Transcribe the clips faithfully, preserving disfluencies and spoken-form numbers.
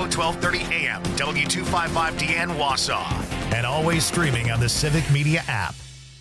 twelve thirty A M, W two fifty-five D N Wausau. And always streaming on the Civic Media app.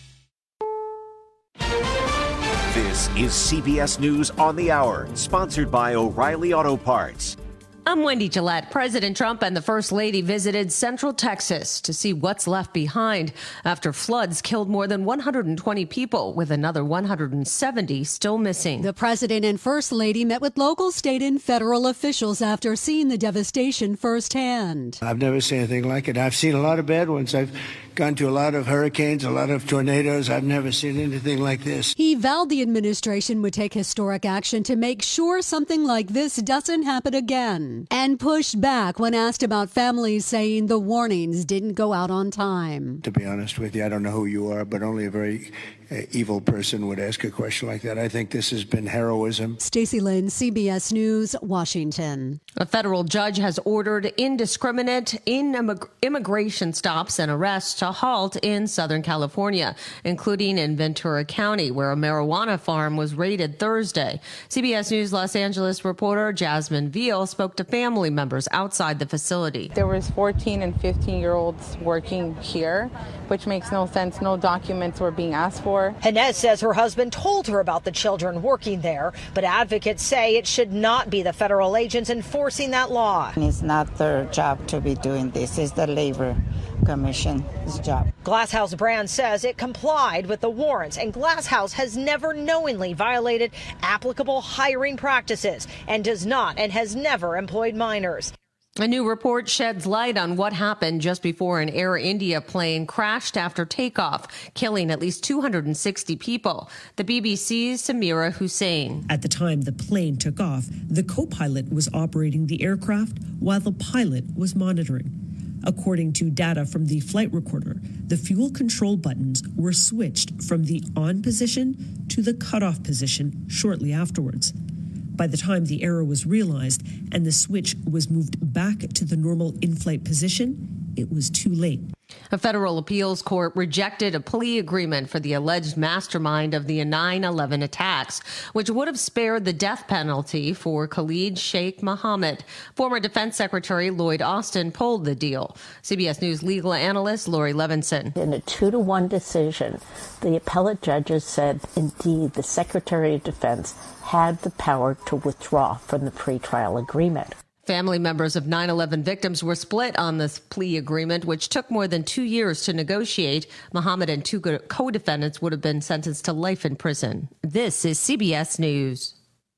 This is C B S News on the Hour, sponsored by O'Reilly Auto Parts. I'm Wendy Gillette. President Trump and the First Lady visited Central Texas to see what's left behind after floods killed more than one hundred twenty people, with another one hundred seventy still missing. The President and First Lady met with local, state, and federal officials after seeing the devastation firsthand. I've never seen anything like it. I've seen a lot of bad ones. I've gone to a lot of hurricanes, a lot of tornadoes. I've never seen anything like this. He vowed the administration would take historic action to make sure something like this doesn't happen again, and pushed back when asked about families saying the warnings didn't go out on time. To be honest with you, I don't know who you are, but only a very uh, evil person would ask a question like that. I think this has been heroism. Stacey Lynn, C B S News, Washington. A federal judge has ordered indiscriminate in immig- immigration stops and arrests to halt in Southern California, including in Ventura County, where a marijuana farm was raided Thursday. C B S News Los Angeles reporter Jasmine Veal spoke to family members outside the facility. There was fourteen and fifteen year olds working here, which makes no sense. No documents were being asked for. Inez says her husband told her about the children working there, but advocates say it should not be the federal agents enforcing that law. It's not their job to be doing this. It's the Labor Commission's job. Glasshouse Brand says it complied with the warrants, and Glasshouse has never knowingly violated applicable hiring practices and does not and has never employed minors. A new report sheds light on what happened just before an Air India plane crashed after takeoff, killing at least two hundred sixty people. The B B C's Samira Hussain. At the time the plane took off, the co-pilot was operating the aircraft while the pilot was monitoring. According to data from the flight recorder, the fuel control buttons were switched from the on position to the cutoff position shortly afterwards. By the time the error was realized and the switch was moved back to the normal in-flight position, it was too late. A federal appeals court rejected a plea agreement for the alleged mastermind of the nine eleven attacks, which would have spared the death penalty for Khalid Sheikh Mohammed. Former Defense Secretary Lloyd Austin pulled the deal. C B S News legal analyst Lori Levinson. In a two to one decision, the appellate judges said, indeed, the Secretary of Defense had the power to withdraw from the pretrial agreement. Family members of nine eleven victims were split on this plea agreement, which took more than two years to negotiate. Mohammed and two co-defendants would have been sentenced to life in prison. This is C B S News.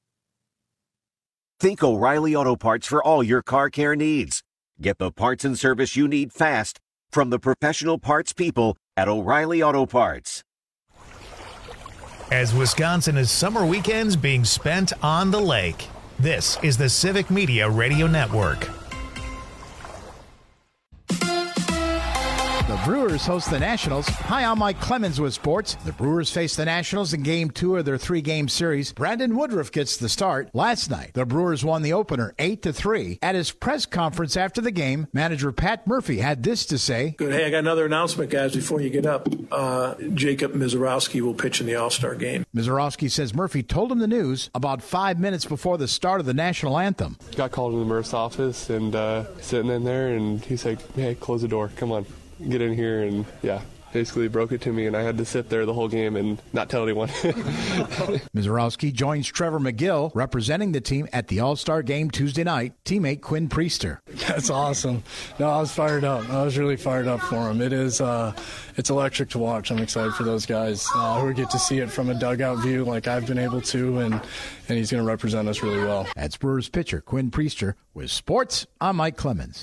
Think O'Reilly Auto Parts for all your car care needs. Get the parts and service you need fast from the professional parts people at O'Reilly Auto Parts. As Wisconsin is summer weekends being spent on the lake, this is the Civic Media Radio Network. The Brewers host the Nationals. Hi, I'm Mike Clemens with sports. The Brewers face the Nationals in Game two of their three-game series. Brandon Woodruff gets the start. Last night, the Brewers won the opener eight to three. At his press conference after the game, manager Pat Murphy had this to say. Good. Hey, I got another announcement, guys, before you get up. Uh, Jacob Mizorowski will pitch in the All-Star game. Mizorowski says Murphy told him the news about five minutes before the start of the national anthem. Got called in the Murph's office and uh, sitting in there, and he's like, hey, close the door. Come on. Get in here, and yeah, basically broke it to me, and I had to sit there the whole game and not tell anyone. Mizorowski joins Trevor McGill, representing the team at the All-Star game Tuesday night, teammate Quinn Priester. That's awesome. No, I was fired up. I was really fired up for him. It is, uh, it's electric to watch. I'm excited for those guys uh, who get to see it from a dugout view like I've been able to, and, and he's going to represent us really well. That's Brewers pitcher Quinn Priester. With sports, I'm Mike Clemens.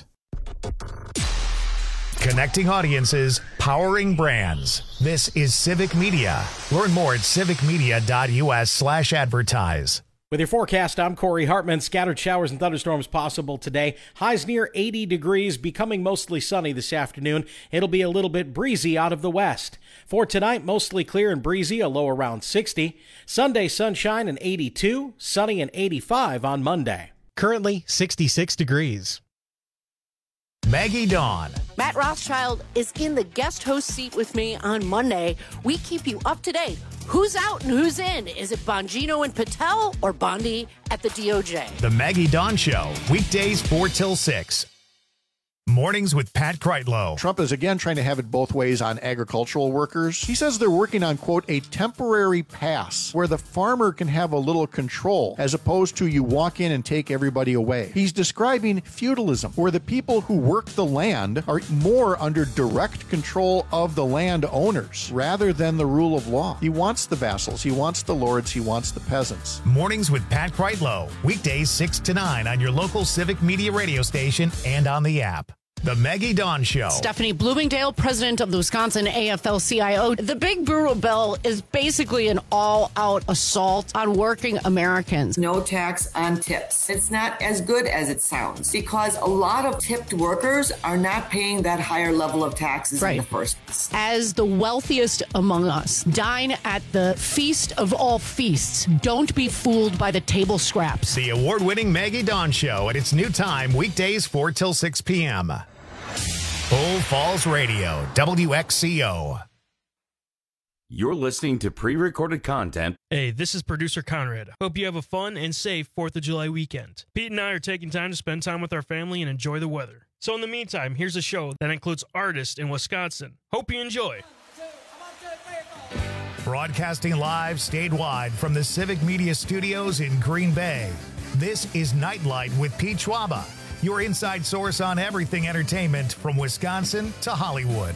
Connecting audiences, powering brands. This is Civic Media. Learn more at civicmedia.us slash advertise. With your forecast, I'm Corey Hartman. Scattered showers and thunderstorms possible today. Highs near eighty degrees, becoming mostly sunny this afternoon. It'll be a little bit breezy out of the west. For tonight, mostly clear and breezy, a low around sixty. Sunday, sunshine and eighty-two. Sunny and eighty-five on Monday. Currently, sixty-six degrees. Maggie Dawn. Matt Rothschild is in the guest host seat with me on Monday. We keep you up to date. Who's out and who's in? Is it Bongino and Patel or Bondi at the D O J? The Maggie Dawn Show, weekdays four till six. Mornings with Pat Kreitlow. Trump is again trying to have it both ways on agricultural workers. He says they're working on, quote, a temporary pass where the farmer can have a little control as opposed to you walk in and take everybody away. He's describing feudalism, where the people who work the land are more under direct control of the landowners rather than the rule of law. He wants the vassals, he wants the lords, he wants the peasants. Mornings with Pat Kreitlow, weekdays six to nine on your local Civic Media radio station and on the app. The Maggie Dawn Show. Stephanie Bloomingdale, president of the Wisconsin A F L C I O. The Big Brutal Bill is basically an all-out assault on working Americans. No tax on tips. It's not as good as it sounds because a lot of tipped workers are not paying that higher level of taxes right. in the first place. As the wealthiest among us, dine at the feast of all feasts. Don't be fooled by the table scraps. The award-winning Maggie Dawn Show at its new time, weekdays four till six p.m. Bull Falls Radio, W X C O. You're listening to pre-recorded content. Hey, this is producer Conrad. Hope you have a fun and safe fourth of July weekend. Pete and I are taking time to spend time with our family and enjoy the weather. So in the meantime, here's a show that includes artists in Wisconsin. Hope you enjoy. Broadcasting live statewide from the Civic Media Studios in Green Bay. This is Nightlight with Pete Schwaba, your inside source on everything entertainment from Wisconsin to Hollywood.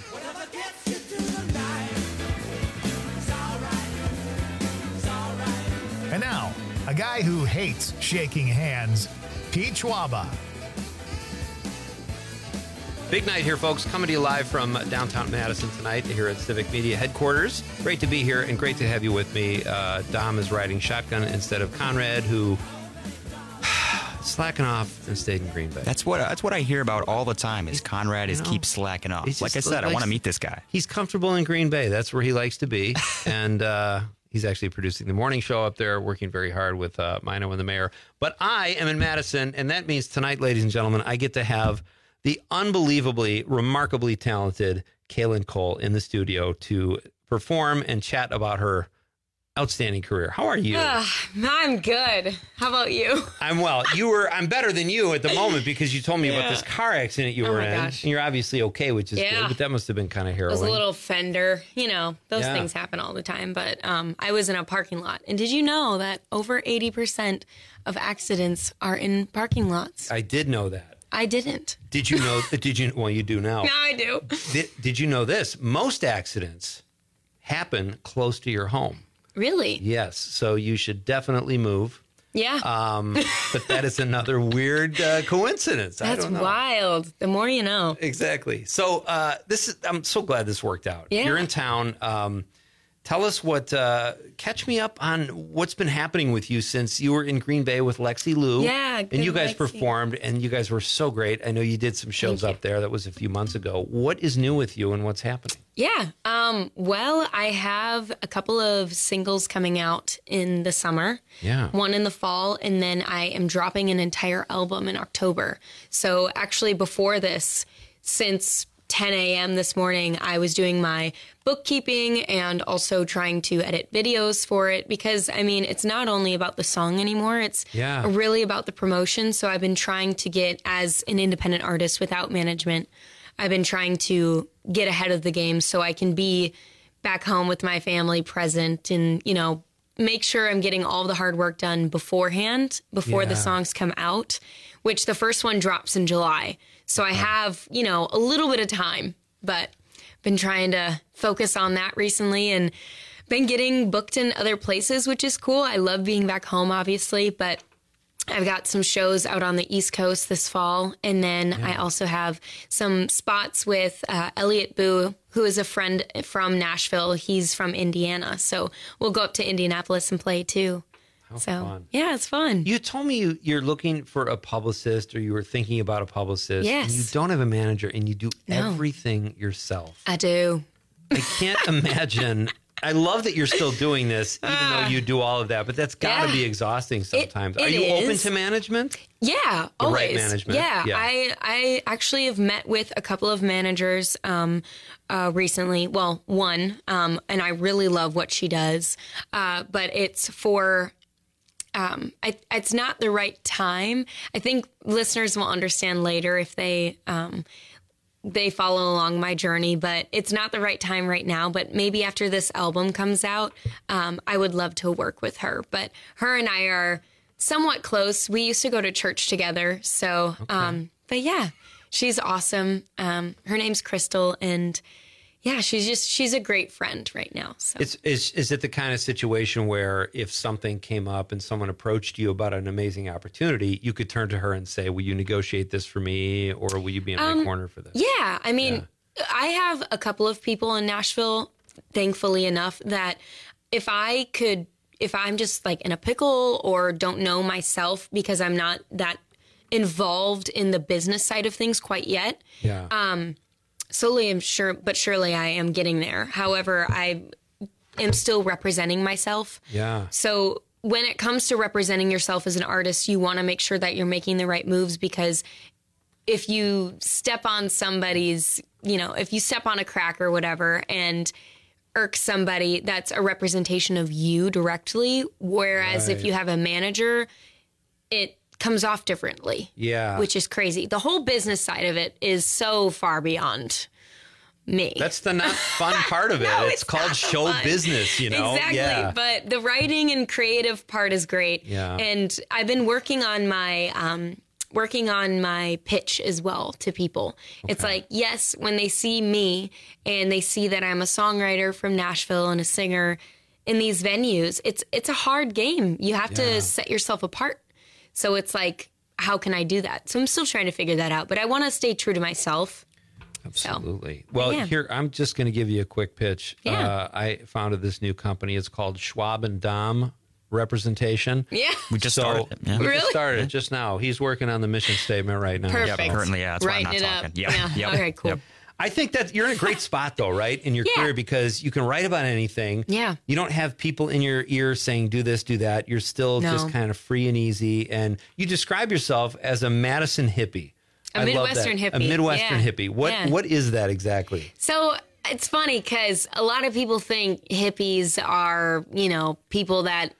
And now, a guy who hates shaking hands, Pete Schwaba. Big night here, folks. Coming to you live from downtown Madison tonight here at Civic Media headquarters. Great to be here and great to have you with me. Uh, Dom is riding shotgun instead of Conrad, who slacking off and stayed in Green Bay. That's what that's what I hear about all the time is Conrad is keep slacking off. Like I said, I want to meet this guy. He's comfortable in Green Bay. That's where he likes to be. and uh, he's actually producing the morning show up there, working very hard with uh, Mino and the mayor. But I am in Madison, and that means tonight, ladies and gentlemen, I get to have the unbelievably, remarkably talented Kaylin Cole in the studio to perform and chat about her outstanding career. How are you? Uh, I'm good. How about you? I'm well. You were. I'm better than you at the moment because you told me yeah. about this car accident you oh were my in. Gosh. And you're obviously okay, which is yeah. good, but that must have been kind of harrowing. It was a little fender. You know, those yeah. things happen all the time. But um, I was in a parking lot. And did you know that over eighty percent of accidents are in parking lots? I did know that. I didn't. Did you know? Did you? Well, you do now. Now I do. Did, did you know this? Most accidents happen close to your home. Really? Yes. So you should definitely move. Yeah. Um, but that is another weird uh, coincidence. That's I don't know. wild. The more you know. Exactly. So uh, this is. I'm so glad this worked out. Yeah. You're in town. Um, tell us what. Uh, catch me up on what's been happening with you since you were in Green Bay with Lexi Lou. Yeah. And you guys Lexi. performed, and you guys were so great. I know you did some shows up there. That was a few months ago. What is new with you, and what's happening? Yeah. Um, well, I have a couple of singles coming out in the summer. Yeah. One in the fall, and then I am dropping an entire album in October. So actually before this, since ten a.m. this morning, I was doing my bookkeeping and also trying to edit videos for it because, I mean, it's not only about the song anymore. It's yeah. really about the promotion. So I've been trying to get, as an independent artist without management, I've been trying to get ahead of the game so I can be back home with my family present and, you know, make sure I'm getting all the hard work done beforehand, before Yeah. the songs come out, which the first one drops in July. So I have, you know, a little bit of time, but been trying to focus on that recently and been getting booked in other places, which is cool. I love being back home, obviously, but I've got some shows out on the East Coast this fall. And then Yeah. I also have some spots with uh, Elliot Boo, who is a friend from Nashville. He's from Indiana. So we'll go up to Indianapolis and play too. How so, fun. yeah, it's fun. You told me you, you're looking for a publicist or you were thinking about a publicist. Yes. And you don't have a manager and you do No. everything yourself. I do. I can't imagine I love that you're still doing this, even uh, though you do all of that, but that's got to yeah. be exhausting sometimes. It, it Are you is. open to management? Yeah, the always. Right management. Yeah, yeah, I I actually have met with a couple of managers um, uh, recently. Well, one, um, and I really love what she does, uh, but it's for. Um, I, it's not the right time. I think listeners will understand later if they um, they follow along my journey, but it's not the right time right now. But maybe after this album comes out, um, I would love to work with her. But her and I are somewhat close. We used to go to church together. So, okay. um, but yeah, she's awesome. Um, her name's Crystal, and yeah, she's just, she's a great friend right now. So. It's, is, is it the kind of situation where if something came up and someone approached you about an amazing opportunity, you could turn to her and say, will you negotiate this for me, or will you be in um, my corner for this? Yeah. I mean, yeah. I have a couple of people in Nashville, thankfully enough, that if I could, if I'm just like in a pickle or don't know myself because I'm not that involved in the business side of things quite yet. Yeah. Um, Slowly, I'm sure, but surely I am getting there. However, I am still representing myself. Yeah. So when it comes to representing yourself as an artist, you want to make sure that you're making the right moves, because if you step on somebody's, you know, if you step on a crack or whatever and irk somebody, that's a representation of you directly. Whereas right. if you have a manager, it comes off differently. Yeah. Which is crazy. The whole business side of it is so far beyond me. That's the not fun part of it. no, it's, it's called show fun. business, you know? Exactly. Yeah. But the writing and creative part is great. Yeah. And I've been working on my um working on my pitch as well to people. Okay. It's like, yes, when they see me and they see that I'm a songwriter from Nashville and a singer in these venues, it's it's a hard game. You have yeah. to set yourself apart. So it's like, how can I do that? So I'm still trying to figure that out, but I want to stay true to myself. Absolutely. So, well, yeah. here, I'm just going to give you a quick pitch. Yeah. Uh, I founded this new company. It's called Schwab and Dom Representation. Yeah. We just so started it. Yeah. We really? just started it just now. He's working on the mission statement right now. Perfect. Yeah, currently, yeah, that's Writing why I'm not it talking. up. Yep. Yeah. Yep. Okay, cool. Yep. I think that you're in a great spot, though, right, in your yeah. career, because you can write about anything. Yeah. You don't have people in your ear saying, do this, do that. You're still no. just kind of free and easy. And you describe yourself as a Madison hippie. A I Midwestern love that. hippie. A Midwestern yeah. hippie. What yeah. What is that exactly? So it's funny because a lot of people think hippies are, you know, people that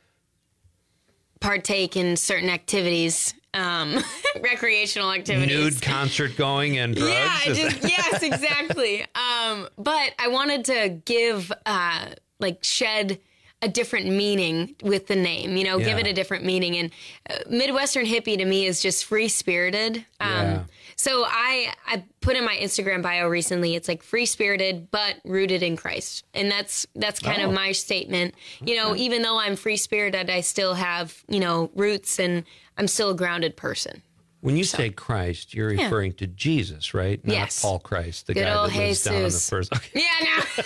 partake in certain activities. Um, recreational activities, nude concert going and drugs. Yeah, just, yes, exactly. Um, but I wanted to give, uh, like, shed a different meaning with the name. You know, yeah. give it a different meaning. And uh, Midwestern hippie to me is just free spirited. Um, yeah. So I I put in my Instagram bio recently. It's like free spirited but rooted in Christ, and that's that's kind oh. of my statement. You know, okay. even though I'm free spirited, I still have you know roots and I'm still a grounded person. When you so. say Christ, you're referring yeah. to Jesus, right? Not yes. Paul Christ, the Good guy old that lives Jesus. down on the first. Okay. Yeah, no.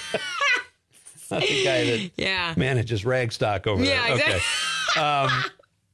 Not the guy that yeah. manages Ragstock over yeah, there. Exactly. Okay. Um,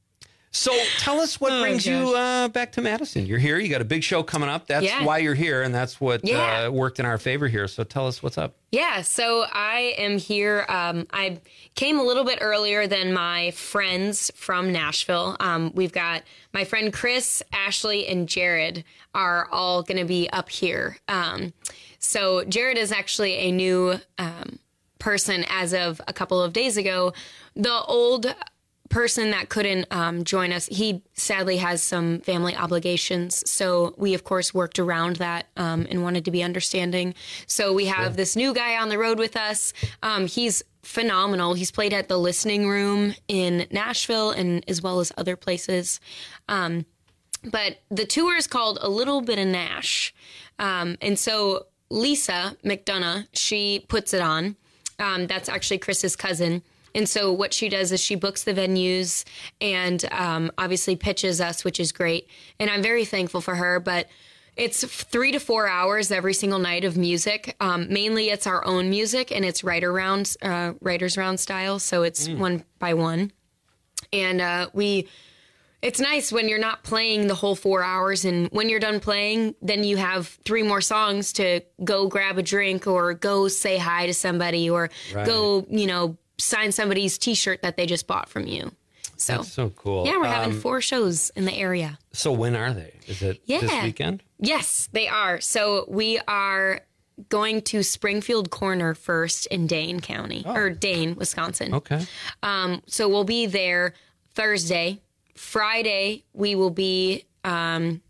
so tell us what oh, brings gosh. you uh, back to Madison. You're here. You got a big show coming up. That's yeah. why you're here, and that's what yeah. uh, worked in our favor here. So tell us what's up. Yeah, so I am here. Um, I came a little bit earlier than my friends from Nashville. Um, we've got my friend Chris, Ashley, and Jared are all going to be up here. Um, so Jared is actually a new um, person as of a couple of days ago. The old person that couldn't um, join us, he sadly has some family obligations. So we, of course, worked around that um, and wanted to be understanding. So we have sure. this new guy on the road with us. Um, he's phenomenal. He's played at the Listening Room in Nashville and as well as other places. Um, but the tour is called A Little Bit of Nash. Um, and so Lisa McDonough, she puts it on. Um, that's actually Chris's cousin. And so what she does is she books the venues and um, obviously pitches us, which is great. And I'm very thankful for her. But it's three to four hours every single night of music. Um, mainly it's our own music and it's writer round, uh, writer's round style. So it's mm. one by one. And uh, we It's nice when you're not playing the whole four hours, and when you're done playing, then you have three more songs to go grab a drink or go say hi to somebody or Right. go, you know, sign somebody's T-shirt that they just bought from you. So That's so cool. yeah, we're having Um, four shows in the area. So when are they? Is it Yeah. this weekend? Yes, they are. So we are going to Springfield Corner first in Dane County, or Dane, Wisconsin. Okay. Um, so we'll be there Thursday. Friday, we will be um,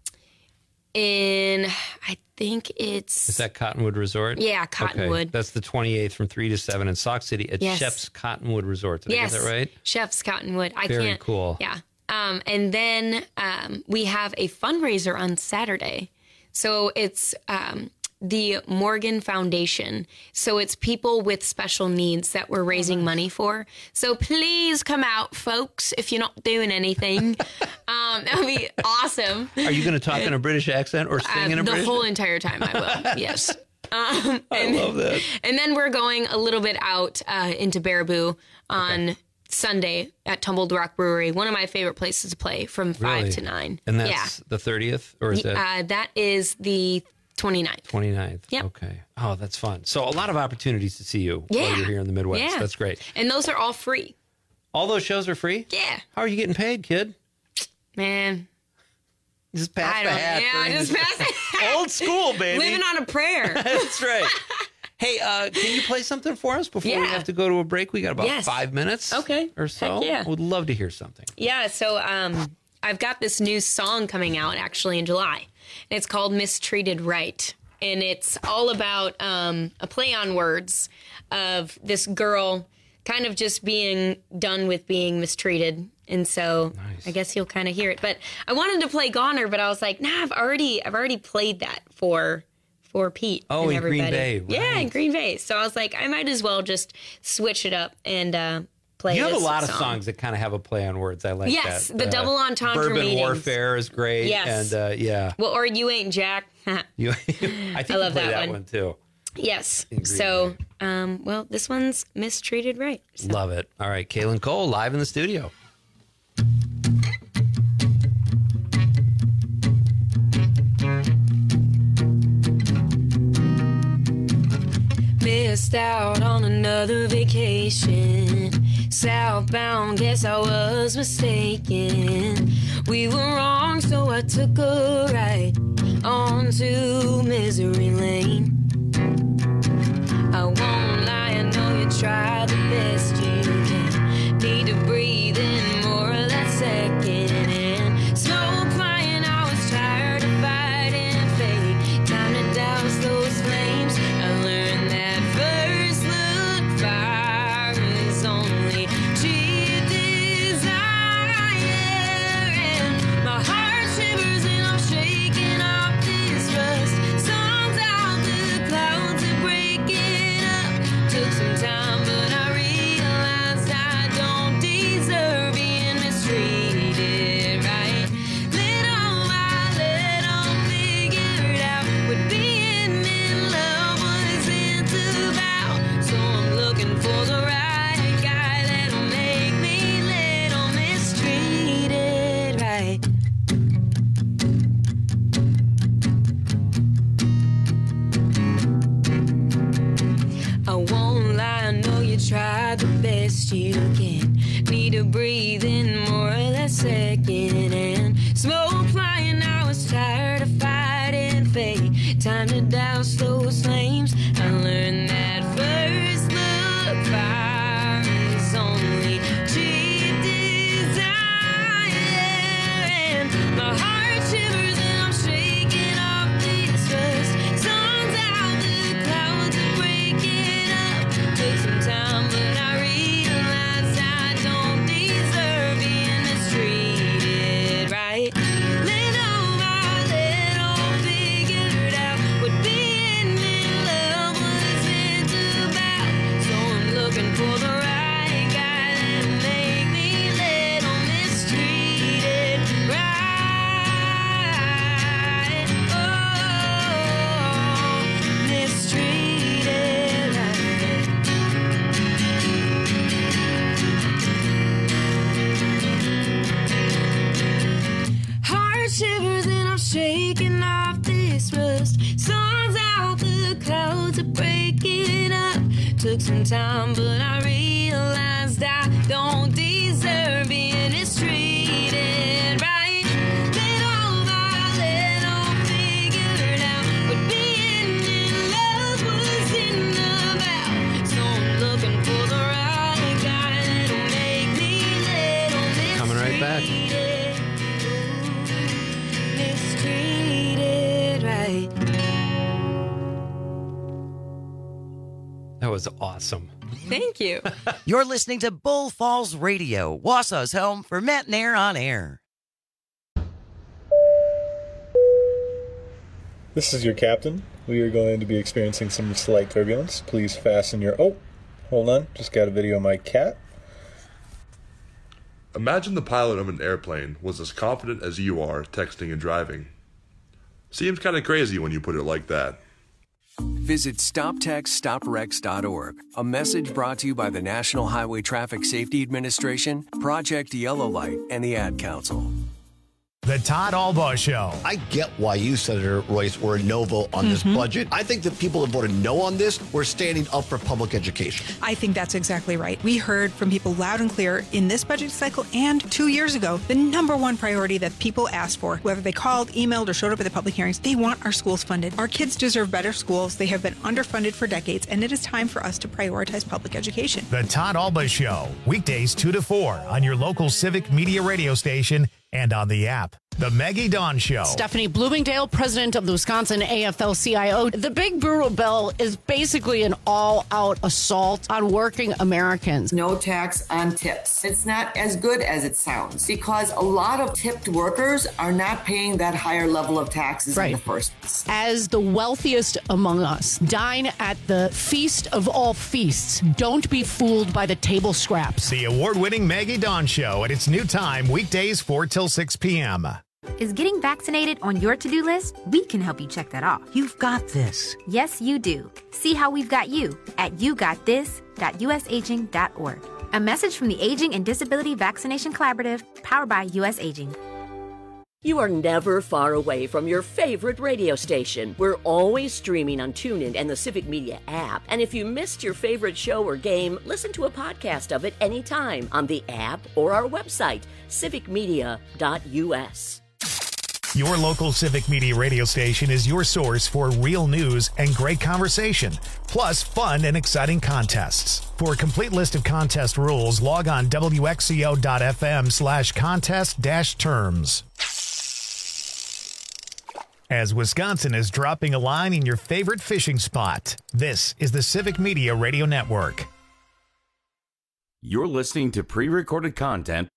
in, I think it's... Is that Cottonwood Resort? Yeah, Cottonwood. Okay. That's the twenty-eighth from three to seven in Sauk City at Yes. Chef's Cottonwood Resort. Did yes, I get that right? Chef's Cottonwood. I Very can't... cool. Yeah. Um, and then um, we have a fundraiser on Saturday. So it's um, the Morgan Foundation. So it's people with special needs that we're raising money for. So please come out, folks, if you're not doing anything. um, that would be awesome. Are you going to talk in a British accent or sing Um, in a the British? whole entire time I will, yes. Um, I and, love that. And then we're going a little bit out uh, into Baraboo on Sunday at Tumbled Rock Brewery, one of my favorite places to play from five Really? to nine. And that's yeah. the thirtieth? Or is that Uh, that is the twenty-ninth. twenty-ninth? Yep. Okay. Oh, that's fun. So a lot of opportunities to see you Yeah. while you're here in the Midwest. Yeah. That's great. And those are all free. All those shows are free? Yeah. How are you getting paid, kid? Man. Just pass I the don't, hat. yeah, during just the- pass it. Old school, baby. Living on a prayer. That's right. Hey, uh, can you play something for us before we Yeah. have to go to a break? We got about Yes. five minutes Okay. or so. Heck yeah. Would love to hear something. Yeah, so um, I've got this new song coming out actually in July. And it's called Mistreated Right. And it's all about um, a play on words of this girl kind of just being done with being mistreated. And so I guess you'll kind of hear it. But I wanted to play Goner, but I was like, nah, I've already I've already played that for for Pete. Oh, and in Green everybody. Bay, Yeah, in right. Green Bay. So I was like, I might as well just switch it up and uh, play You have a this lot of song. songs that kind of have a play on words. I like Yes, that. the double entendre Bourbon meetings. Warfare is great. Yes. And uh, yeah. Well, or You Ain't Jack. You, I think I love you play that that one. one, too. Yes. In Green So, um, well, this one's Mistreated Right. So. Love it. All right, Kaylin Cole live in the studio. Missed out on another vacation. Southbound, guess I was mistaken. We were wrong, so I took a ride onto Misery Lane. I won't lie, I know you tried the best you can. Need to breathe in more of that second hand. Smoke flying, I was tired of fighting fate. Time to douse those flames. I learned that first look fire is only cheap desire. And my heart shivers and I'm shaking off this rust. Songs out the clouds are breaking up. Took some time, but I realized I don't deserve being mistreated right. Little by little, figured out what being in love wasn't about. So I'm looking for the right guy that'll make me little mistreated right. I won't lie, I know you tried the best you can. Need to breathe in more of that second hand. Smoke flying, I was tired of fighting fate. Time to douse those flames. I learned that first look fire is only cheap desire. And my heart shivers and I'm shaking off this rust. Sun's out, the clouds are breaking up. Took some time, but I realized I don't deserve being mistreated right. Little by little, figured out what being off this rust. Storms out, the clouds are breaking up. Took some time, but I realized I don't deserve being mistreated right. Little by little, figured out what being in love wasn't about. So I'm looking for the right guy that'll make me little mistreated. Coming right back. Mistreated right. That was awesome. Thank you. You're listening to Bull Falls Radio, Wausau's home for Matt and Air on Air. This is your captain. We are going to be experiencing some slight turbulence. Please fasten your... Oh, hold on. Just got a video of my cat. Imagine the pilot of an airplane was as confident as you are texting and driving. Seems kind of crazy when you put it like that. Visit stop text stop wrecks dot org. A message brought to you by the National Highway Traffic Safety Administration, Project Yellow Light, and the Ad Council. The Todd Albaugh Show. I get why you, Senator Royce, were a no vote on this Mhm. budget. I think the people that voted no on this were standing up for public education. I think that's exactly right. We heard from people loud and clear in this budget cycle and two years ago, the number one priority that people asked for, whether they called, emailed, or showed up at the public hearings, they want our schools funded. Our kids deserve better schools. They have been underfunded for decades, and it is time for us to prioritize public education. The Todd Albaugh Show, weekdays two to four on your local Civic Media radio station and on the app. The Maggie Dawn Show. Stephanie Bloomingdale, president of the Wisconsin A F L C I O. The Big Brutal Bill is basically an all-out assault on working Americans. No tax on tips. It's not as good as it sounds because a lot of tipped workers are not paying that higher level of taxes Right. in the first place. As the wealthiest among us, dine at the feast of all feasts. Don't be fooled by the table scraps. The award-winning Maggie Dawn Show at its new time, weekdays four till six p.m. Is getting vaccinated on your to-do list? We can help you check that off. You've got this. Yes, you do. See how we've got you at you got this dot u s aging dot org. A message from the Aging and Disability Vaccination Collaborative, powered by U S Aging. You are never far away from your favorite radio station. We're always streaming on TuneIn and the Civic Media app. And if you missed your favorite show or game, listen to a podcast of it anytime on the app or our website, civic media dot u s. Your local Civic Media radio station is your source for real news and great conversation, plus fun and exciting contests. For a complete list of contest rules, log on w x c o dot f m slash contest dash terms. As Wisconsin is dropping a line in your favorite fishing spot, this is the Civic Media Radio Network. You're listening to pre-recorded content.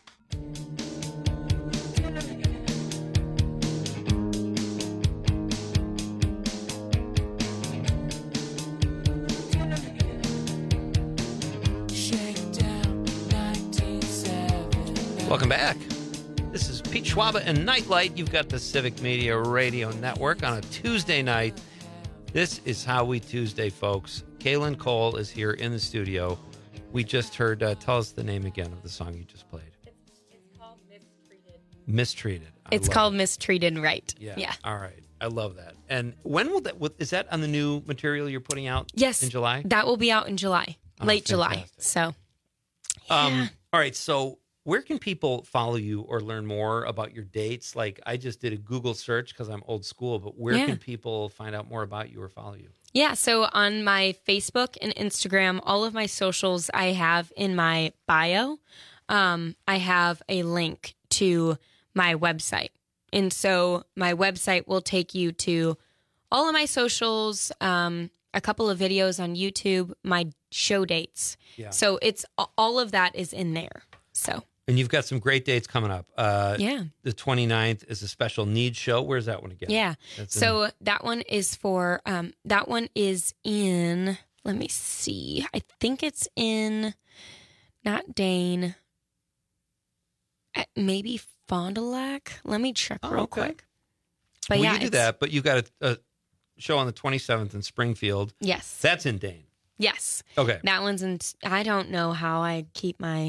Welcome back. This is Pete Schwaba and Nightlight. You've got the Civic Media Radio Network on a Tuesday night. This is How We Tuesday, folks. Kaylin Cole is here in the studio. We just heard, uh, tell us the name again of the song you just played. It's, it's called Mistreated. Mistreated. I It's love called it. Mistreated Right. Yeah. Yeah. All right. I love that. And when will that, is that on the new material you're putting out? Yes. In July? That will be out in July, Oh, late July. fantastic. So, Um, all right. So where can people follow you or learn more about your dates? Like I just did a Google search because I'm old school, but where Yeah. can people find out more about you or follow you? yeah. So on my Facebook and Instagram, all of my socials I have in my bio. Um, I have a link to my website. And so my website will take you to all of my socials, um, a couple of videos on YouTube, my show dates. Yeah. So it's all of that is in there. So And you've got some great dates coming up. Uh, Yeah. The twenty-ninth is a special needs show. Where's that one again? yeah. That's in- So that one is for um, that one is in. Let me see. I think it's in not Dane. uh, Maybe Fond du Lac. Let me check Oh, real okay. quick. But well, yeah, you do it's- that, but you got a, a show on the twenty-seventh in Springfield. Yes. That's in Dane. Yes. Okay. That one's in. I don't know how I keep my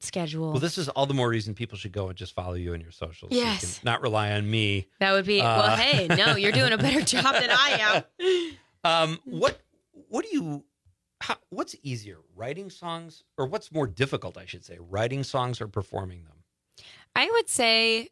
schedule. Well, this is all the more reason people should go and just follow you on your socials. Yes. So you can not rely on me. That would be, Uh, well, hey, no, you're doing a better job than I am. Um, what what do you? How, what's easier, writing songs, or what's more difficult? I should say, writing songs or performing them. I would say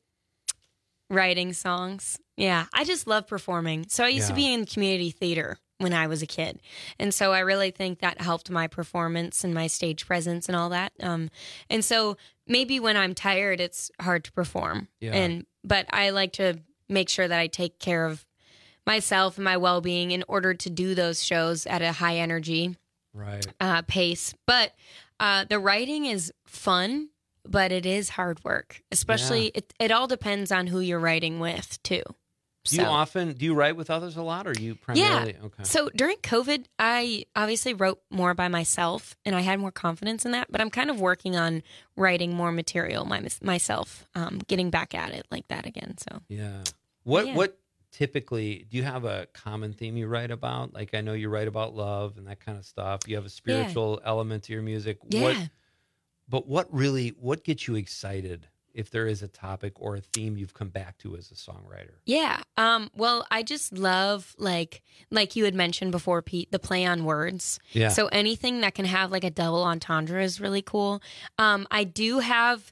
writing songs. Yeah, I just love performing. So I used to Yeah. be in community theater when I was a kid. And so I really think that helped my performance and my stage presence and all that. Um, and so maybe when I'm tired, it's hard to perform. Yeah. And but I like to make sure that I take care of myself and my well-being in order to do those shows at a high energy Right. uh, pace. But uh, the writing is fun, but it is hard work. Especially, Yeah. it, it all depends on who you're writing with, too. Do you often do you write with others a lot, or you primarily? Yeah. Okay. So during COVID, I obviously wrote more by myself, and I had more confidence in that. But I'm kind of working on writing more material my, myself, um, getting back at it like that again. So Yeah. What Yeah. what typically do you have a common theme you write about? Like I know you write about love and that kind of stuff. You have a spiritual element to your music. Yeah. What, but what really what gets you excited if there is a topic or a theme you've come back to as a songwriter? Yeah. Um, well, I just love like like you had mentioned before, Pete, the play on words. Yeah. So anything that can have like a double entendre is really cool. Um, I do have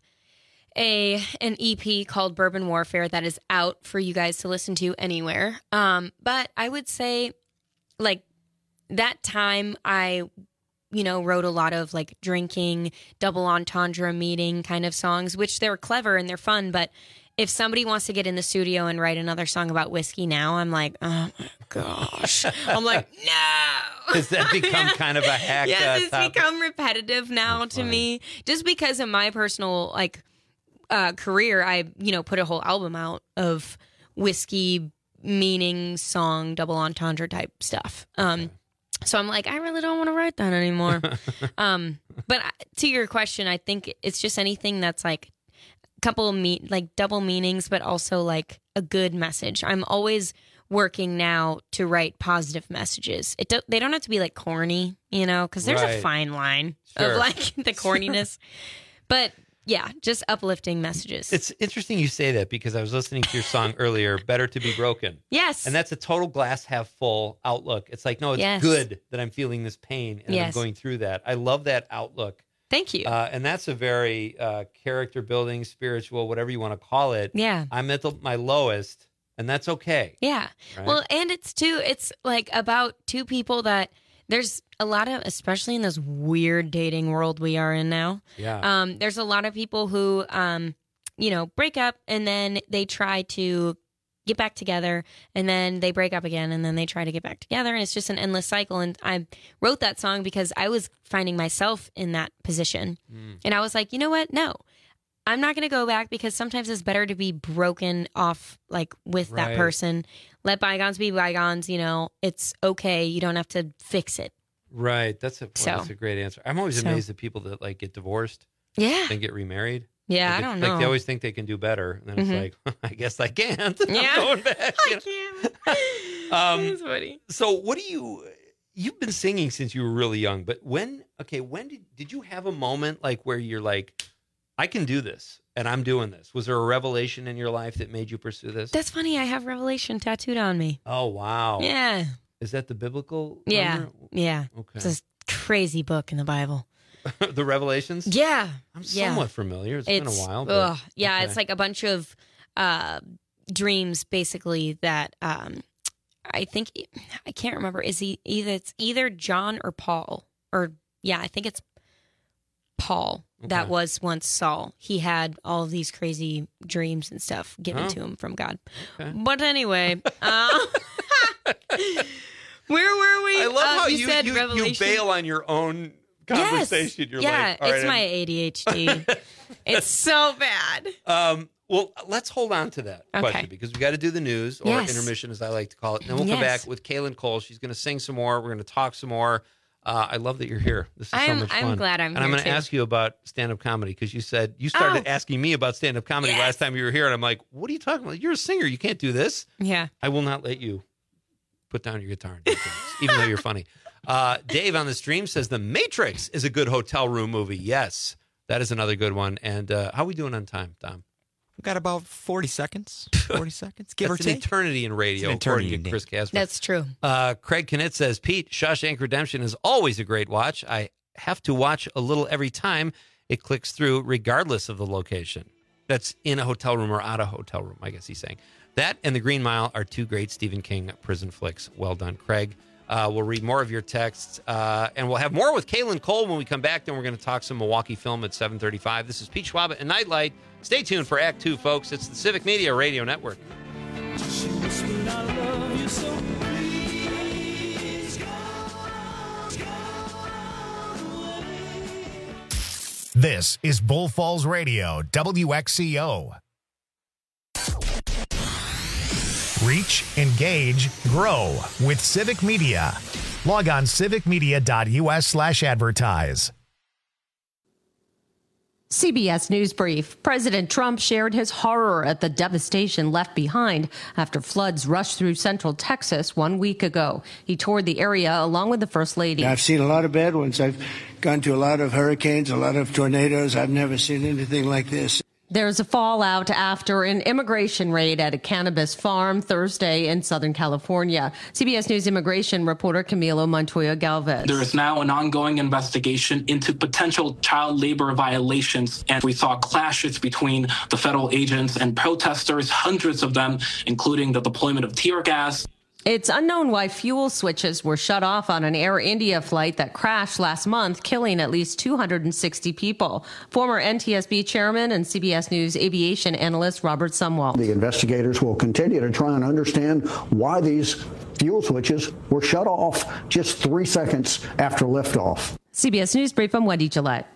a an E P called Bourbon Warfare that is out for you guys to listen to anywhere. Um, but I would say like that time I you know, wrote a lot of like drinking, double entendre meaning kind of songs, which they're clever and they're fun. But if somebody wants to get in the studio and write another song about whiskey now, I'm like, oh my gosh. I'm like, no. Has that become kind of a hack? Yes, uh, it's topic? become repetitive now to me. Just because of my personal like uh, career, I, you know, put a whole album out of whiskey meaning song, double entendre type stuff. Um, okay. So I'm like, I really don't want to write that anymore. um, but to your question, I think it's just anything that's like a couple of me- like double meanings, but also like a good message. I'm always working now to write positive messages. It do- they don't have to be like corny, you know, because there's Right. a fine line Sure. of like the corniness. But yeah, just uplifting messages. It's interesting you say that because I was listening to your song earlier, Better to Be Broken. Yes. And that's a total glass half full outlook. It's like, no, it's Yes. good that I'm feeling this pain and I'm Yes. going through that. I love that outlook. Thank you. Uh, and that's a very uh, character building, spiritual, whatever you want to call it. Yeah. I'm at the, my lowest, and that's okay. Yeah. Right? Well, and it's too, it's like about two people that there's a lot of, especially in this weird dating world we are in now. Yeah. Um, there's a lot of people who, um, you know, break up and then they try to get back together and then they break up again and then they try to get back together. And it's just an endless cycle. And I wrote that song because I was finding myself in that position. Mm. And I was like, you know what? No. I'm not going to go back because sometimes it's better to be broken off like with Right. that person. Let bygones be bygones, you know. It's okay. You don't have to fix it. Right. That's a, well, So- that's a great answer. I'm always So- amazed at people that like get divorced. Yeah. Then get remarried. Yeah, Like, I it- don't Like know. they always think they can do better. And then Mhm. it's like, I guess I can't. Yeah. I'm going back. I can't. Um, That's funny. So what do you, you've been singing since you were really young, but when, okay, when did, did you have a moment like where you're like, I can do this and I'm doing this? Was there a revelation in your life that made you pursue this? That's funny. I have Revelation tattooed on me. Oh, wow. Yeah. Is that the biblical Yeah. number? Yeah. Okay. It's this crazy book in the Bible. The Revelations? Yeah. I'm Yeah. somewhat familiar. It's been a while. But, ugh, yeah, okay. it's like a bunch of uh, dreams, basically. That um, I think I can't remember. Is he either? It's either John or Paul, or yeah, I think it's Paul. That Okay. was once Saul. He had all of these crazy dreams and stuff given Oh. to him from God. Okay. But anyway, uh, where were we? I love Uh, how you, you, said you, you Revelation. bail on your own conversation. Yes. You're yeah, like, all it's right, my I'm- A D H D. It's so bad. Um, well, let's hold on to that Okay. question because we got to do the news or Yes. intermission, as I like to call it. And then we'll come Yes. back with Kaylin Cole. She's going to sing some more. We're going to talk some more. Uh, I love that you're here. This is so I'm- much I'm fun. glad I'm and I'm here, going to too. ask you about stand-up comedy because you said you started Oh. asking me about stand-up comedy Yes. last time you were here, and I'm like, "What are you talking about? You're a singer. You can't do this." Yeah. I will not let you put down your guitar and do things, even though you're funny. Uh, Dave on the stream says The Matrix is a good hotel room movie. Yes. That is another good one. And uh, how are we doing on time, Dom? We've got about forty seconds. forty seconds, give That's or an take. eternity in radio, It's an eternity, according to Chris Casper. That's true. Uh, Craig Knit says, Pete, Shawshank Redemption is always a great watch. I have to watch a little every time it clicks through, regardless of the location. That's in a hotel room or out of a hotel room, I guess he's saying. That and The Green Mile are two great Stephen King prison flicks. Well done, Craig. Uh, we'll read more of your texts, uh, and we'll have more with Kaylin Cole when we come back. Then we're going to talk some Milwaukee film at seven thirty-five. This is Pete Schwab and Nightlight. Stay tuned for Act Two, folks. It's the Civic Media Radio Network. This is Bull Falls Radio, W X C O. Reach, engage, grow with Civic Media. Log on civicmedia.us slash advertise. C B S News Brief. President Trump shared his horror at the devastation left behind after floods rushed through central Texas one week ago. He toured the area along with the First Lady. I've seen a lot of bad ones. I've gone to a lot of hurricanes, a lot of tornadoes. I've never seen anything like this. There's a fallout after an immigration raid at a cannabis farm Thursday in Southern California. C B S News immigration reporter Camilo Montoya Galvez. There is now an ongoing investigation into potential child labor violations, and we saw clashes between the federal agents and protesters, hundreds of them, including the deployment of tear gas. It's unknown why fuel switches were shut off on an Air India flight that crashed last month, killing at least two hundred sixty people. Former N T S B chairman and C B S News aviation analyst Robert Sumwalt. The investigators will continue to try and understand why these fuel switches were shut off just three seconds after liftoff. C B S News Brief, I'm Wendy Gillette.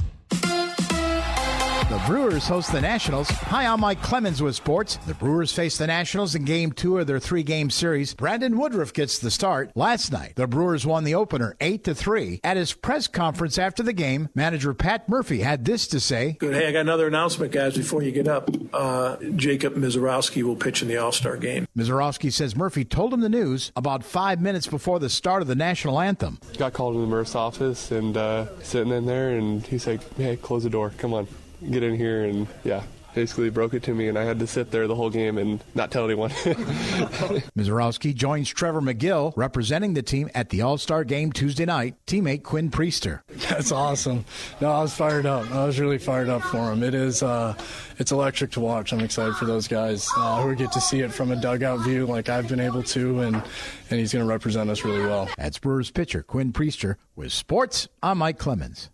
The Brewers host the Nationals. Hi, I'm Mike Clemens with sports. The Brewers face the Nationals in game two of their three-game series. Brandon Woodruff gets the start. Last night, the Brewers won the opener eight to three. At his press conference after the game, manager Pat Murphy had this to say. Good. Hey, I got another announcement, guys, before you get up. Uh, Jacob Mizorowski will pitch in the All-Star game. Mizorowski says Murphy told him the news about five minutes before the start of the national anthem. Got called in the Murph's office and uh, sitting in there, and he's like, hey, close the door. Come on. Get in here, and yeah, basically broke it to me, and I had to sit there the whole game and not tell anyone. Mizorowski joins Trevor McGill representing the team at the All-Star game Tuesday night, teammate Quinn Priester. That's awesome. No, I was fired up. I was really fired up for him. It is, uh, it's electric to watch. I'm excited for those guys uh, who get to see it from a dugout view like I've been able to, and, and he's going to represent us really well. That's Brewers pitcher Quinn Priester. With sports, I'm Mike Clemens.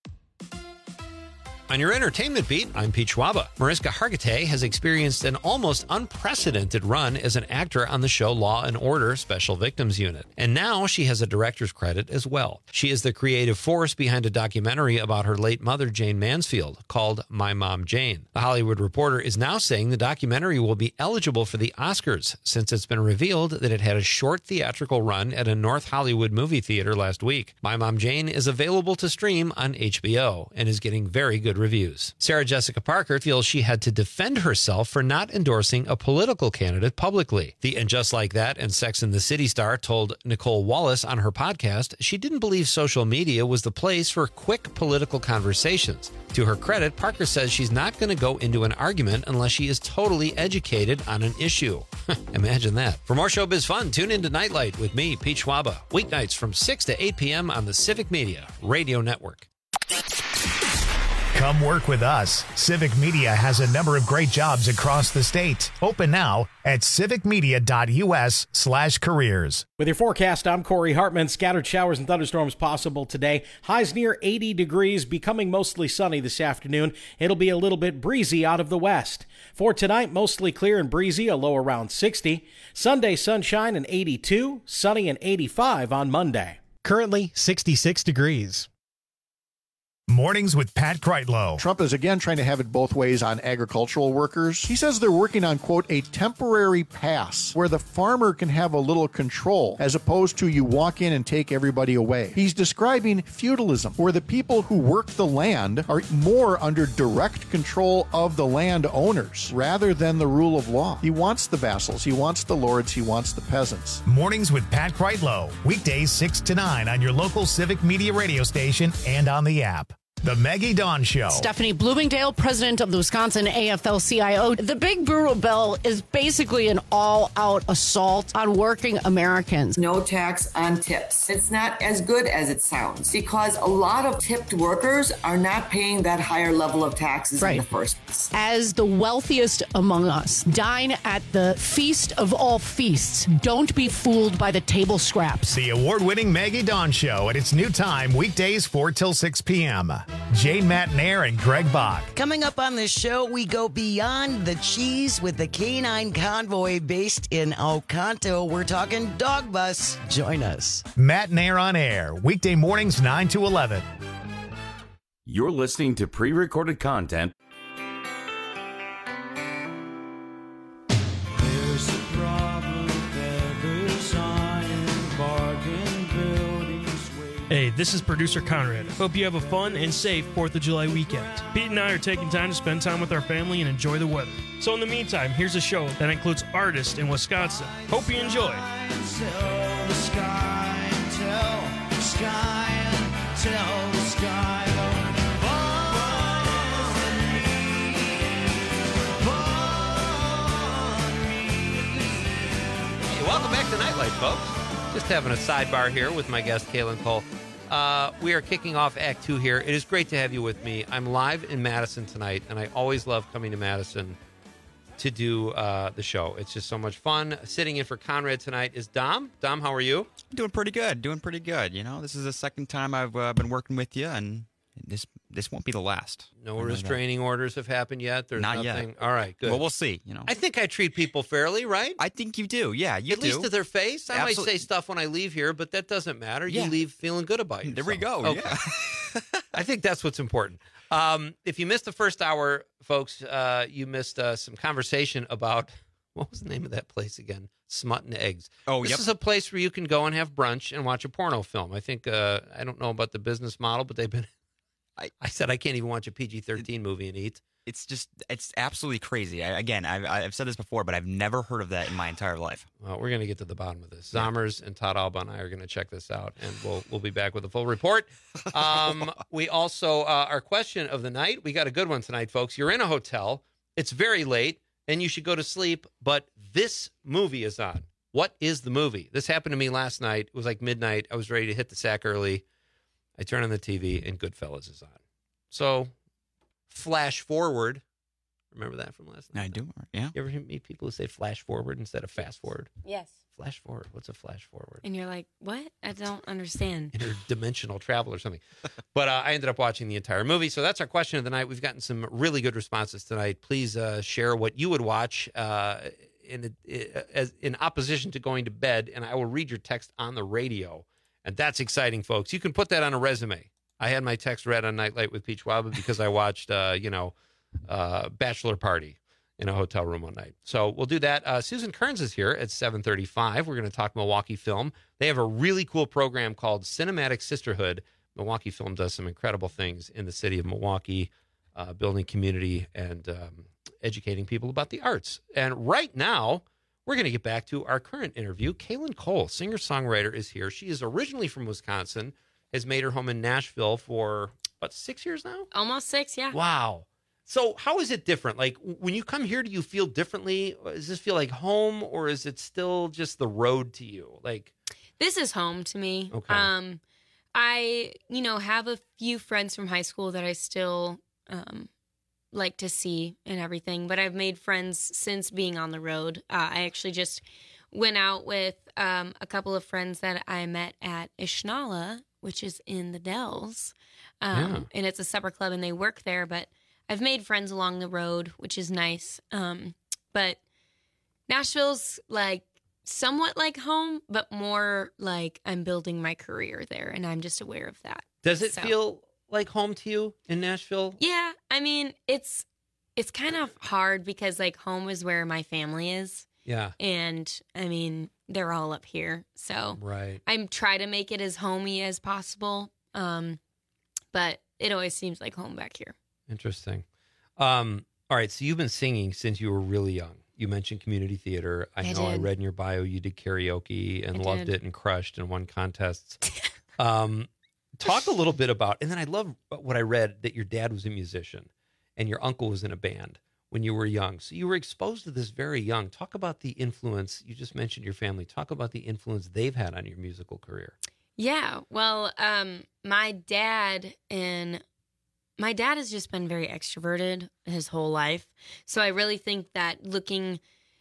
On your entertainment beat, I'm Pete Schwaba. Mariska Hargitay has experienced an almost unprecedented run as an actor on the show Law and Order Special Victims Unit. And now she has a director's credit as well. She is the creative force behind a documentary about her late mother, Jane Mansfield, called My Mom Jane. The Hollywood Reporter is now saying the documentary will be eligible for the Oscars since it's been revealed that it had a short theatrical run at a North Hollywood movie theater last week. My Mom Jane is available to stream on H B O and is getting very good reviews. Sarah Jessica Parker feels she had to defend herself for not endorsing a political candidate publicly. The And Just Like That and Sex and the City star told Nicole Wallace on her podcast she didn't believe social media was the place for quick political conversations. To her credit, Parker says she's not going to go into an argument unless she is totally educated on an issue. Imagine that. For more showbiz fun, tune into Nightlight with me, Pete Schwaba, weeknights from six to eight p.m. on the Civic Media Radio Network. Come work with us. Civic Media has a number of great jobs across the state. Open now at civicmedia.us slash careers. With your forecast, I'm Corey Hartman. Scattered showers and thunderstorms possible today. Highs near eighty degrees, becoming mostly sunny this afternoon. It'll be a little bit breezy out of the west. For tonight, mostly clear and breezy, a low around sixty. Sunday, sunshine and eighty-two. Sunny and eighty-five on Monday. Currently sixty-six degrees. Mornings with Pat Kreitlow. Trump is again trying to have it both ways on agricultural workers. He says they're working on, quote, a temporary pass where the farmer can have a little control as opposed to you walk in and take everybody away. He's describing feudalism, where the people who work the land are more under direct control of the landowners rather than the rule of law. He wants the vassals, he wants the lords, he wants the peasants. Mornings with Pat Kreitlow. Weekdays six to nine on your local Civic Media radio station and on the app. The Maggie Dawn Show. Stephanie Bloomingdale, president of the Wisconsin A F L C I O. The Big Brutal Bill is basically an all-out assault on working Americans. No tax on tips. It's not as good as it sounds because a lot of tipped workers are not paying that higher level of taxes Right. in the first place. As the wealthiest among us, dine at the feast of all feasts. Don't be fooled by the table scraps. The award-winning Maggie Dawn Show at its new time, weekdays four till six p.m. Jane Matnair and Greg Bach. Coming up on this show, we go beyond the cheese with the Canine Convoy based in Oconto. We're talking Dog Bus. Join us. Matnair on air, weekday mornings nine to eleven. You're listening to pre-recorded content. There's a problem, feathers iron, bargain buildings waiting. Hey, this is producer Conrad. Hope you have a fun and safe fourth of July weekend. Pete and I are taking time to spend time with our family and enjoy the weather. So in the meantime, here's a show that includes artists in Wisconsin. Hope you enjoy. Tell the sky, tell the sky, tell the sky. Welcome back to Nightlight, folks. Just having a sidebar here with my guest, Kaylin Cole. Uh, we are kicking off Act Two here. It is great to have you with me. I'm live in Madison tonight, and I always love coming to Madison to do uh, the show. It's just so much fun. Sitting in for Conrad tonight is Dom. Dom, how are you? Doing pretty good. Doing pretty good. You know, this is the second time I've uh, been working with you, and this this won't be the last. No restraining orders have happened yet? There's Not nothing. yet. All right, good. Well, we'll see. You know, I think I treat people fairly, right? I think you do. Yeah, you At do. least to their face. I Absolutely. might say stuff when I leave here, but that doesn't matter. Yeah. You leave feeling good about yourself. There we go. Okay. Yeah. I think that's what's important. Um, if you missed the first hour, folks, uh, you missed uh, some conversation about, what was the name of that place again? Smut and Eggs. Oh, This yep. is a place where you can go and have brunch and watch a porno film. I think, uh, I don't know about the business model, but they've been, I, I said I can't even watch a P G thirteen movie and eat. It's just, it's absolutely crazy. I, again, I've, I've said this before, but I've never heard of that in my entire life. Well, we're going to get to the bottom of this. Zommers and Todd Alba and I are going to check this out, and we'll we'll be back with a full report. Um, we also, uh, our question of the night, we got a good one tonight, folks. You're in a hotel. It's very late, and you should go to sleep, but this movie is on. What is the movie? This happened to me last night. It was like midnight. I was ready to hit the sack early. I turn on the T V, and Goodfellas is on. So, flash forward. Remember that from last night? I do. Yeah. You ever meet people who say flash forward instead of fast forward? Yes. Flash forward. What's a flash forward? And you're like, what? I don't understand. Interdimensional travel or something. But uh, I ended up watching the entire movie. So that's our question of the night. We've gotten some really good responses tonight. Please uh, share what you would watch uh, in, as, in opposition to going to bed, and I will read your text on the radio. And that's exciting, folks. You can put that on a resume. I had my text read on Nightlight with Peach Waba because I watched, uh, you know, uh, Bachelor Party in a hotel room one night. So we'll do that. Uh, Susan Kearns is here at seven thirty-five. We're going to talk Milwaukee Film. They have a really cool program called Cinematic Sisterhood. Milwaukee Film does some incredible things in the city of Milwaukee, uh, building community and um, educating people about the arts. And right now, we're going to get back to our current interview. Kaylin Cole, singer-songwriter, is here. She is originally from Wisconsin, has made her home in Nashville for, about six years now? Almost six, yeah. Wow. So how is it different? Like, when you come here, do you feel differently? Does this feel like home, or is it still just the road to you? Like, This is home to me. Okay. Um, I, you know, have a few friends from high school that I still um, like to see and everything, but I've made friends since being on the road. Uh, I actually just went out with um, a couple of friends that I met at Ishnala, which is in the Dells. Um, Yeah. And it's a supper club, and they work there, but I've made friends along the road, which is nice. Um, but Nashville's like somewhat like home, but more like I'm building my career there, and I'm just aware of that. does it So- feel like home to you in Nashville? Yeah, I mean, it's it's kind of hard because like home is where my family is. Yeah. And I mean, they're all up here. So Right. I'm try to make it as homey as possible. Um, but it always seems like home back here. Interesting. Um, all right, so you've been singing since you were really young. You mentioned community theater. I, I know I did. read in your bio you did karaoke and I loved did. it and crushed and won contests. um, talk a little bit about, and then I love what I read, that your dad was a musician and your uncle was in a band when you were young. So you were exposed to this very young. Talk about the influence. You just mentioned your family. Talk about the influence they've had on your musical career. Yeah. Well, um, my dad and my dad has just been very extroverted his whole life. So I really think that looking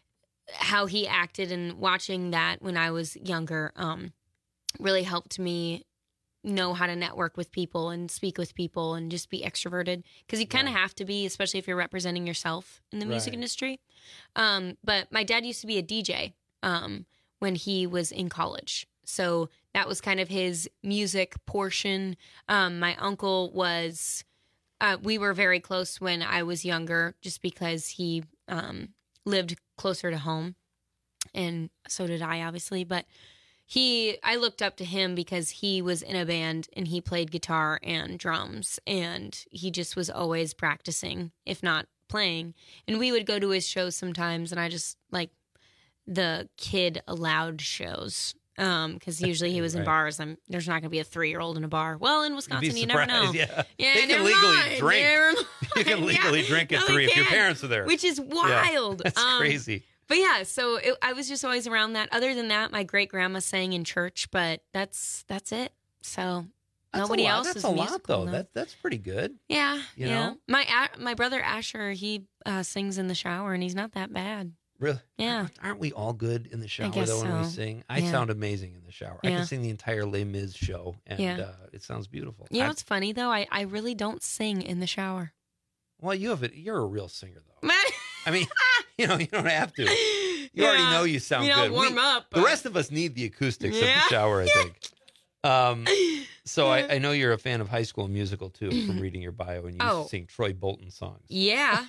how he acted and watching that when I was younger um, really helped me know how to network with people and speak with people and just be extroverted, because you kind of right. have to be, especially if you're representing yourself in the music right. industry. Um, but my dad used to be a D J um, when he was in college. So that was kind of his music portion. Um, my uncle was, uh, we were very close when I was younger just because he um, lived closer to home. And so did I, obviously. But He, I looked up to him because he was in a band and he played guitar and drums, and he just was always practicing, if not playing. And we would go to his shows sometimes, and I just like the kid allowed shows um, because usually he was right. in bars. I'm, there's not going to be a three-year-old in a bar. Well, in Wisconsin, you never know. Yeah, yeah they can legally mind. drink. Never You can legally yeah. drink at no, three if can, your parents are there, which is wild. Yeah, that's um, crazy. But yeah, so it, I was just always around that. Other than that, my great grandma sang in church, but that's that's it. So that's nobody else that's is a musical. lot, though. No. That that's pretty good. Yeah, you yeah. know, my my brother Asher, he uh, sings in the shower, and he's not that bad. Really? Yeah. Aren't we all good in the shower guess though when we so. sing? I Yeah. sound amazing in the shower. I Yeah. can sing the entire Les Mis show, and Yeah. uh, it sounds beautiful. You know I- what's funny though? I, I really don't sing in the shower. well, you have it. You're a real singer, though. I mean, you know, you don't have to. You Yeah. already know you sound You know, good. warm up, The but- rest of us need the acoustics of Yeah. the shower, I think. Um, so I, I know you're a fan of High School Musical too, from reading your bio, and you used Oh. to sing Troy Bolton songs. Yeah.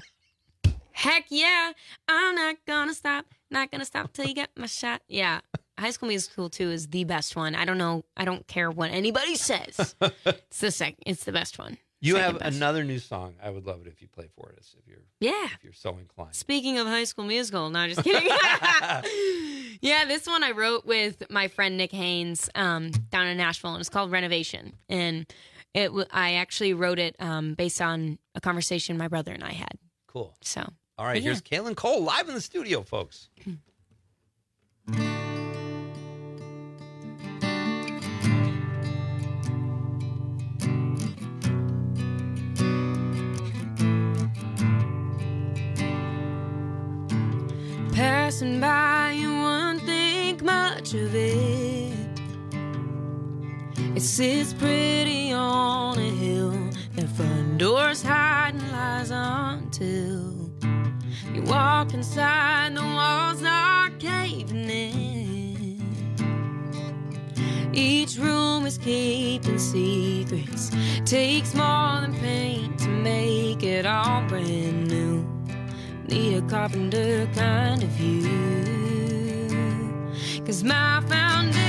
Heck yeah. I'm not gonna stop. Not gonna stop till you get my shot. Yeah. High School Musical two is the best one. I don't know. I don't care what anybody says. It's the second. It's the best one. You Second have best. another new song. I would love it if you play for us, if you're Yeah. if you're so inclined. Speaking of High School Musical, no, just kidding. Yeah, this one I wrote with my friend Nick Haynes um, down in Nashville, and it's called Renovation. And it, w- I actually wrote it um, based on a conversation my brother and I had. Cool. So, All right, but yeah. here's Kaylin Cole live in the studio, folks. Passing by, you won't think much of it. It sits pretty on a hill. The front door's hiding lies until you walk inside, the walls are caving in. Each room is keeping secrets. Takes more than paint to make it all brand new. Need a carpenter kind of view. 'Cause my foundation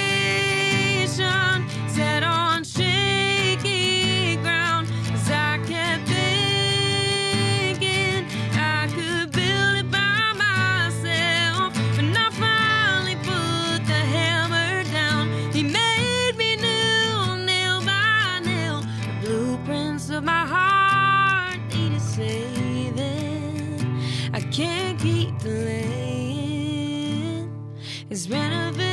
set on shaky ground. 'Cause I kept thinking I could build it by myself. When I finally put the hammer down, he made me new, nail by nail. The blueprints of my heart need a saving. I can't keep delaying his renovations.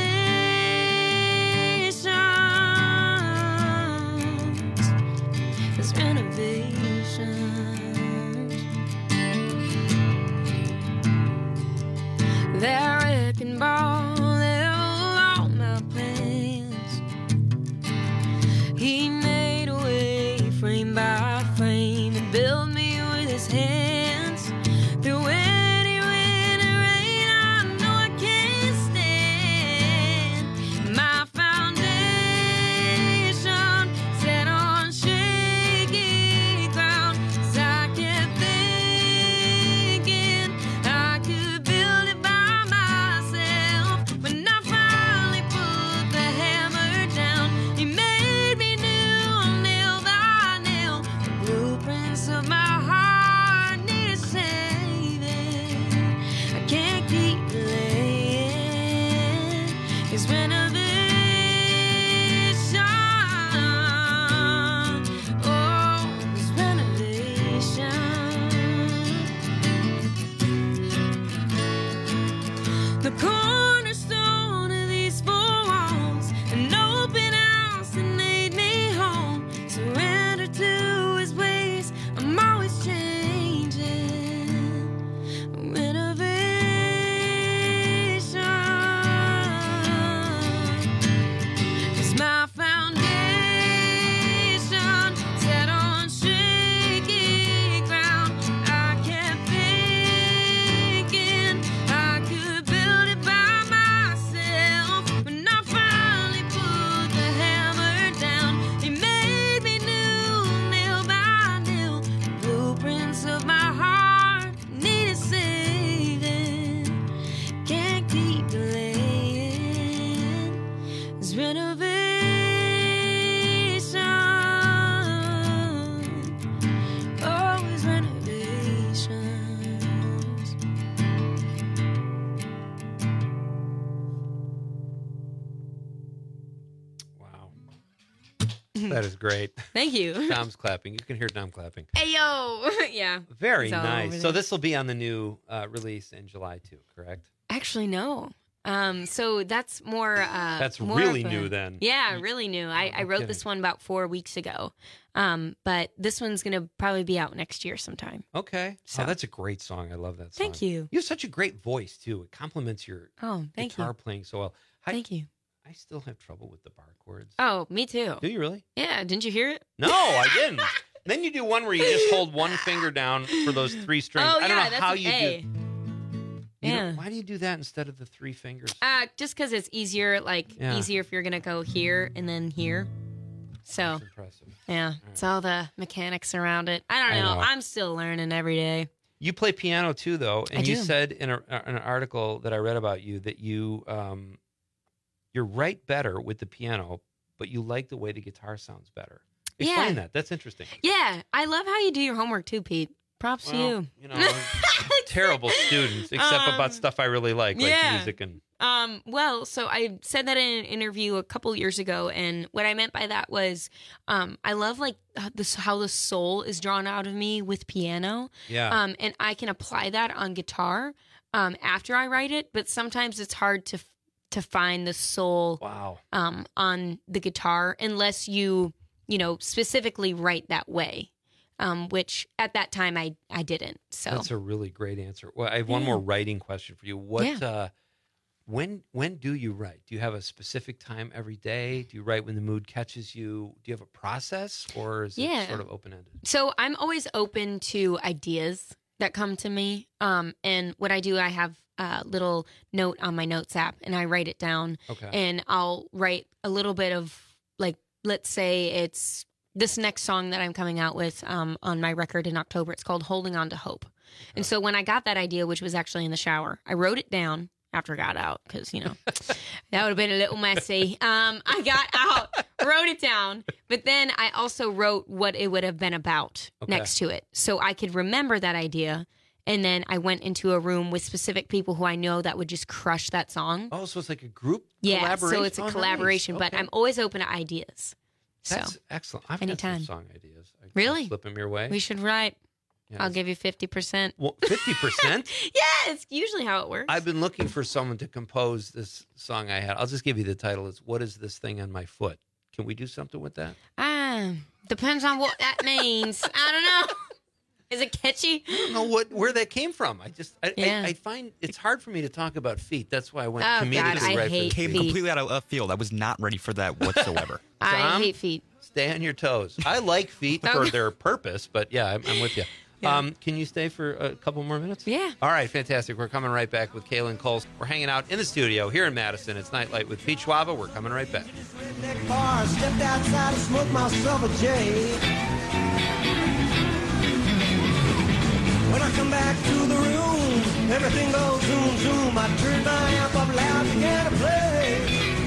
His renovations. That wrecking ball leveled all my plans. He made a way frame by frame and built me with his hands. Through any wind and rain, I know I can't stand. My foundation set on shaky ground. 'Cause I kept thinking I could build it by myself. When I finally put the hammer down, he made me new, nail by nail. The blueprints of my heart need a saving. I can't keep delaying his renovations. That is great. Thank you. Dom's clapping. You can hear Dom clapping. Hey, yo. Yeah. Very It's all over nice. there. So this will be on the new uh, release in July too, correct? Actually, no. Um, so that's more. Uh, That's more really of a- new then. Yeah, really new. I, I wrote this one about four weeks ago. Um, but this one's gonna probably be out next year sometime. Okay. So- Oh, that's a great song. I love that song. Thank you. You have such a great voice too. It complements your Oh, thank guitar you. playing so well. I, Thank you. I still have trouble with the bar chords. Oh, me too. Do you really? Yeah. Didn't you hear it? No, I didn't. Then you do one where you just hold one finger down for those three strings. Oh, I don't yeah, know that's how an you A. do. You Yeah. know, why do you do that instead of the three fingers? Uh, just because it's easier, like Yeah. easier if you're gonna go here and then here. So That's impressive. yeah, it's all the mechanics around it. I don't I know. know. I'm still learning every day. You play piano too, though, and I you do. said in, a, in an article that I read about you that you um, you write better with the piano, but you like the way the guitar sounds better. Explain Yeah. that. That's interesting. Yeah, I love how you do your homework too, Pete. Props Well, to you. You know, terrible students, except Um, about stuff I really like, like yeah. music and. Um, well, so I said that in an interview a couple years ago, and what I meant by that was, um, I love like h- this how the soul is drawn out of me with piano. Yeah. Um, and I can apply that on guitar, um, after I write it, but sometimes it's hard to f- to find the soul. Wow. Um, on the guitar unless you you know specifically write that way. Um, which at that time I I didn't. So That's a really great answer. Well, I have one Yeah. more writing question for you. What, Yeah. uh, when, when do you write? Do you have a specific time every day? Do you write when the mood catches you? Do you have a process, or is Yeah. it sort of open ended? So I'm always open to ideas that come to me. Um, and what I do, I have a little note on my notes app and I write it down. Okay. And I'll write a little bit of like, let's say it's this next song that I'm coming out with um, on my record in October. It's called Holding On to Hope. And so when I got that idea, which was actually in the shower, I wrote it down after I got out because, you know, that would have been a little messy. Um, I got out, wrote it down, but then I also wrote what it would have been about Okay. next to it so I could remember that idea. And then I went into a room with specific people who I know that would just crush that song. Oh, so it's like a group Yeah, collaboration? so it's a Oh, nice. collaboration, but Okay. I'm always open to ideas. So That's excellent. I've anytime. got some song ideas. I can Really? slip them your way. we should write. Yeah, I'll it's- give you fifty percent. Well, fifty percent? Yeah, it's usually how it works. I've been looking for someone to compose this song I had. I'll just give you the title. It's What Is This Thing on My Foot? Can we do something with that? Ah, depends on what that means. I don't know. Is it catchy? I don't know what where that came from. I just I, Yeah. I, I find it's hard for me to talk about feet. That's why I went Oh, comedically God, I right hate for Came feet. completely out of left field. I was not ready for that whatsoever. I Tom? hate feet. Stay on your toes. I like feet for Okay. their purpose, but yeah, I'm, I'm with you. Yeah. Um, can you stay for a couple more minutes? Yeah. All right, fantastic. We're coming right back with Kaylin Coles. We're hanging out in the studio here in Madison. It's Nightlight with Pete Schwaba. We're coming right back. Bar, stepped outside and smoked myself a J. When I come back to the room, everything goes zoom, zoom. I turn my amp up loud, began to play.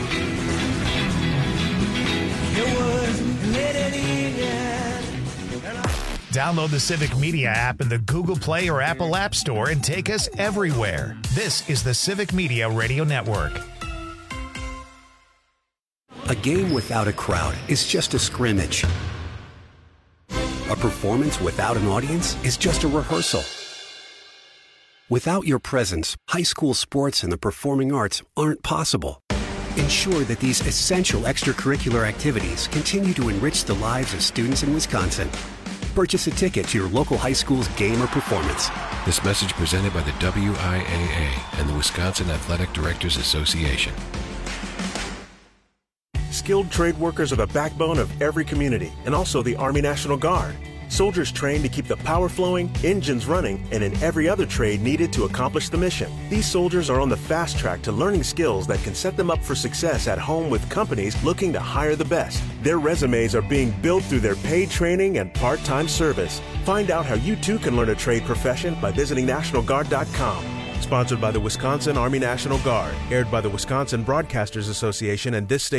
It was late in the evening, and I... Download the Civic Media app in the Google Play or Apple App Store and take us everywhere. This is the Civic Media Radio Network. A game without a crowd is just a scrimmage. A performance without an audience is just a rehearsal. Without your presence, high school sports and the performing arts aren't possible. Ensure that these essential extracurricular activities continue to enrich the lives of students in Wisconsin. Purchase a ticket to your local high school's game or performance. This message presented by the W I A A and the Wisconsin Athletic Directors Association. Skilled trade workers are the backbone of every community, and also the Army National Guard. Soldiers trained to keep the power flowing, engines running, and in every other trade needed to accomplish the mission. These soldiers are on the fast track to learning skills that can set them up for success at home with companies looking to hire the best. Their resumes are being built through their paid training and part-time service. Find out how you too can learn a trade profession by visiting National Guard dot com. Sponsored by the Wisconsin Army National Guard. Aired by the Wisconsin Broadcasters Association and this station.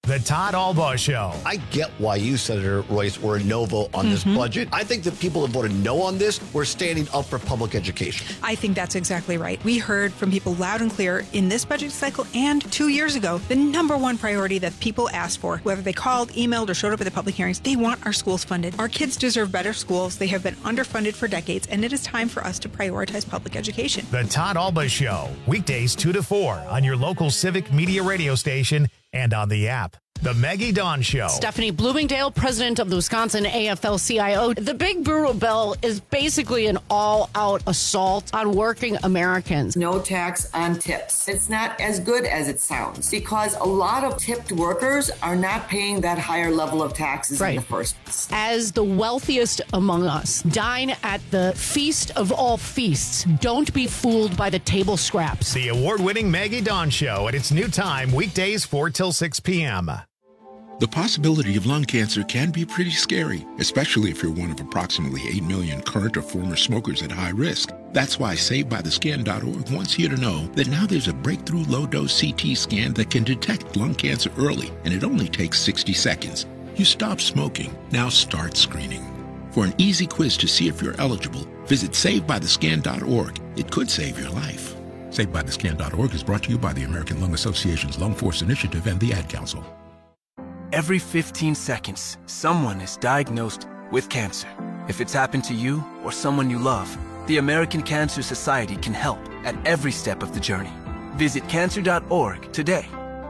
The Todd Albaugh Show. I get why you, Senator Royce, were a no vote on this Mhm. budget. I think the people that voted no on this were standing up for public education. I think that's exactly right. We heard from people loud and clear in this budget cycle and two years ago, the number one priority that people asked for, whether they called, emailed, or showed up at the public hearings, they want our schools funded. Our kids deserve better schools. They have been underfunded for decades, and it is time for us to prioritize public education. The Todd Albaugh Show. Weekdays two to four on your local Civic Media radio station and on the app. The Maggie Dawn Show. Stephanie Bloomingdale, president of the Wisconsin A F L C I O. The Big Brutal Bill is basically an all-out assault on working Americans. No tax on tips. It's not as good as it sounds because a lot of tipped workers are not paying that higher level of taxes Right. in the first place. As the wealthiest among us, dine at the feast of all feasts. Don't be fooled by the table scraps. The award-winning Maggie Dawn Show at its new time, weekdays four till six p.m. The possibility of lung cancer can be pretty scary, especially if you're one of approximately eight million current or former smokers at high risk. That's why Saved By The Scan dot org wants you to know that now there's a breakthrough low-dose C T scan that can detect lung cancer early, and it only takes sixty seconds. You stop smoking, now start screening. For an easy quiz to see if you're eligible, visit Saved By The Scan dot org. It could save your life. Saved By The Scan dot org is brought to you by the American Lung Association's Lung Force Initiative and the Ad Council. Every fifteen seconds, someone is diagnosed with cancer. If it's happened to you or someone you love, the American Cancer Society can help at every step of the journey. Visit cancer dot org today.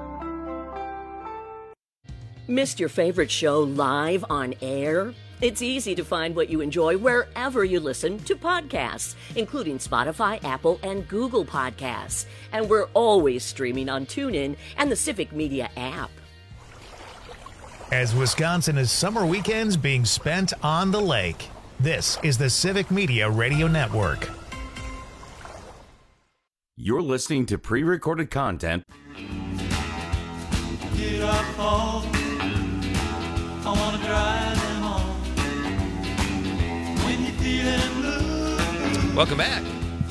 Missed your favorite show live on air? It's easy to find what you enjoy wherever you listen to podcasts, including Spotify, Apple, and Google Podcasts. And we're always streaming on TuneIn and the Civic Media app. As Wisconsin is summer weekends being spent on the lake, this is the Civic Media Radio Network. You're listening to pre-recorded content. Get up home. I wanna drive them home. When you're feeling blue. Welcome back.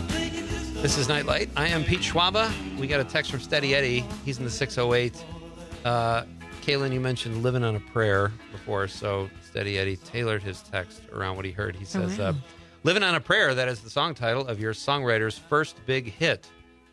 This is Nightlight. I am Pete Schwaba. We got a text from Steady Eddie. He's in the six oh eight. Uh, Kaylin, you mentioned Living on a Prayer before, so Steady Eddie tailored his text around what he heard. He says, Oh, wow. uh, Living on a Prayer, that is the song title of your songwriter's first big hit.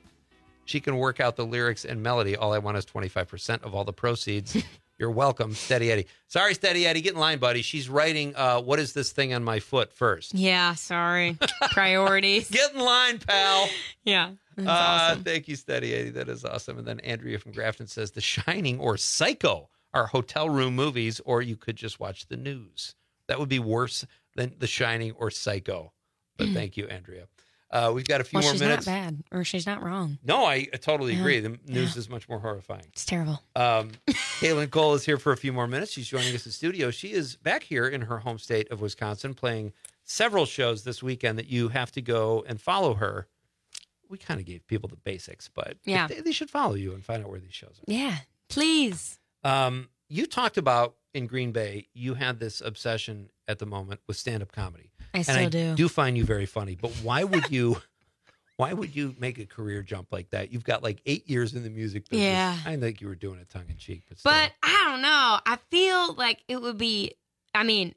She can work out the lyrics and melody. All I want is twenty-five percent of all the proceeds. You're welcome, Steady Eddie. Sorry, Steady Eddie, get in line, buddy. She's writing, uh, what is this thing on my foot first? Yeah, sorry. Priorities. Get in line, pal. Yeah. That's Uh, awesome. Thank you, Steady Eddie. That is awesome. And then Andrea from Grafton says The Shining or Psycho are hotel room movies, or you could just watch the news. That would be worse than The Shining or Psycho. But thank you, Andrea. Uh, we've got a few well, more she's minutes. not bad, or she's not wrong. No, I totally Yeah. agree. The news Yeah. is much more horrifying. It's terrible. Um, Kaylin Cole is here for a few more minutes. She's joining us in studio. She is back here in her home state of Wisconsin playing several shows this weekend that you have to go and follow her. We kind of gave people the basics, but Yeah. they, they should follow you and find out where these shows are. Yeah, please. Um, you talked about in Green Bay, you had this obsession at the moment with stand-up comedy. I and still I do. do find you very funny, but why would you... Why would you make a career jump like that? You've got like eight years in the music business. Yeah. I think you were doing it tongue in cheek, but still. But I don't know. I feel like it would be, I mean,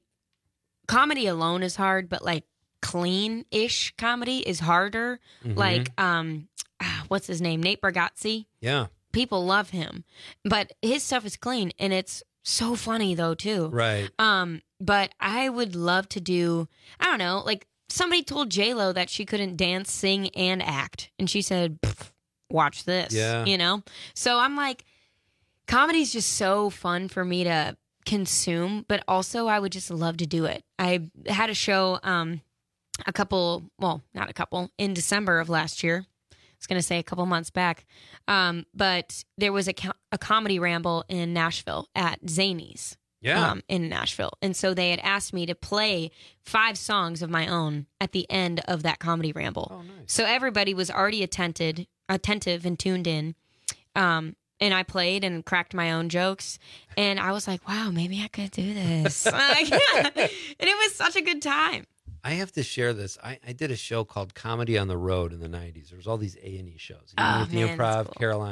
comedy alone is hard, but like clean-ish comedy is harder. Mhm. Like, um, ah, what's his name? Nate Bargatze. Yeah. People love him, but his stuff is clean and it's so funny though too. Right. Um, but I would love to do, I don't know, like somebody told J-Lo that she couldn't dance, sing, and act. And she said, watch this, Yeah. you know? So I'm like, comedy's just so fun for me to consume, but also I would just love to do it. I had a show um, a couple, well, not a couple, in December of last year. I was going to say a couple months back. Um, but there was a, co- a comedy ramble in Nashville at Zany's. Yeah. Um, in Nashville. And so they had asked me to play five songs of my own at the end of that comedy ramble. Oh, nice. So everybody was already attentive, attentive and tuned in. Um, and I played and cracked my own jokes. And I was like, wow, maybe I could do this. Like, and it was such a good time. I have to share this. I, I did a show called Comedy on the Road in the nineties. There was all these A and E shows. You know, Oh, with the man, that's Improv, cool. Caroline's.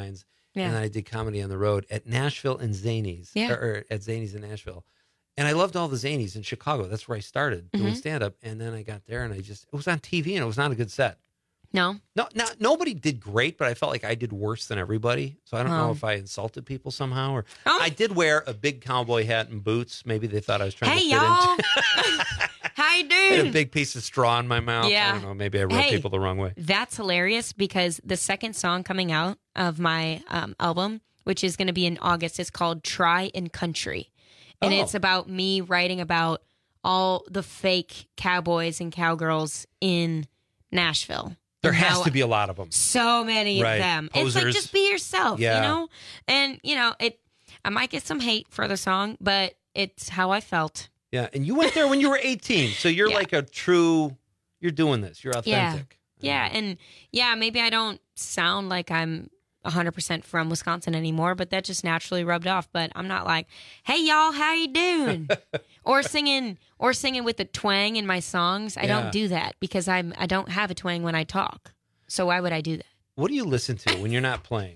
Yeah. and then I did comedy on the road at Nashville and Zanies, Yeah. or, or at Zanies in Nashville. And I loved all the Zanies in Chicago. That's where I started doing Mhm. stand-up. And then I got there, and I just, it was on T V, and it was not a good set. No? No, not, nobody did great, but I felt like I did worse than everybody. So I don't know Oh. if I insulted people somehow. or I did wear a big cowboy hat and boots. Maybe they thought I was trying Hey, to fit y'all. into How you I had a doing? big piece of straw in my mouth. I Yeah. don't know. Maybe I rubbed Hey. people the wrong way. That's hilarious because the second song coming out of my um, album, which is going to be in August, is called Try and Country. And Oh. it's about me writing about all the fake cowboys and cowgirls in Nashville. There And has how to be a lot of them. So many Right. of them. It's Posers. like, just be yourself, Yeah. you know? And, you know, it. I might get some hate for the song, but it's how I felt. Yeah, and you went there when you were eighteen, so you're Yeah. like a true. You're doing this. You're authentic. Yeah. Yeah. And yeah, maybe I don't sound like I'm one hundred percent from Wisconsin anymore, but that just naturally rubbed off. But I'm not like, hey, y'all, how you doing? or singing or singing with the twang in my songs. I Yeah. don't do that because I'm I don't have a twang when I talk. So why would I do that? What do you listen to when you're not playing?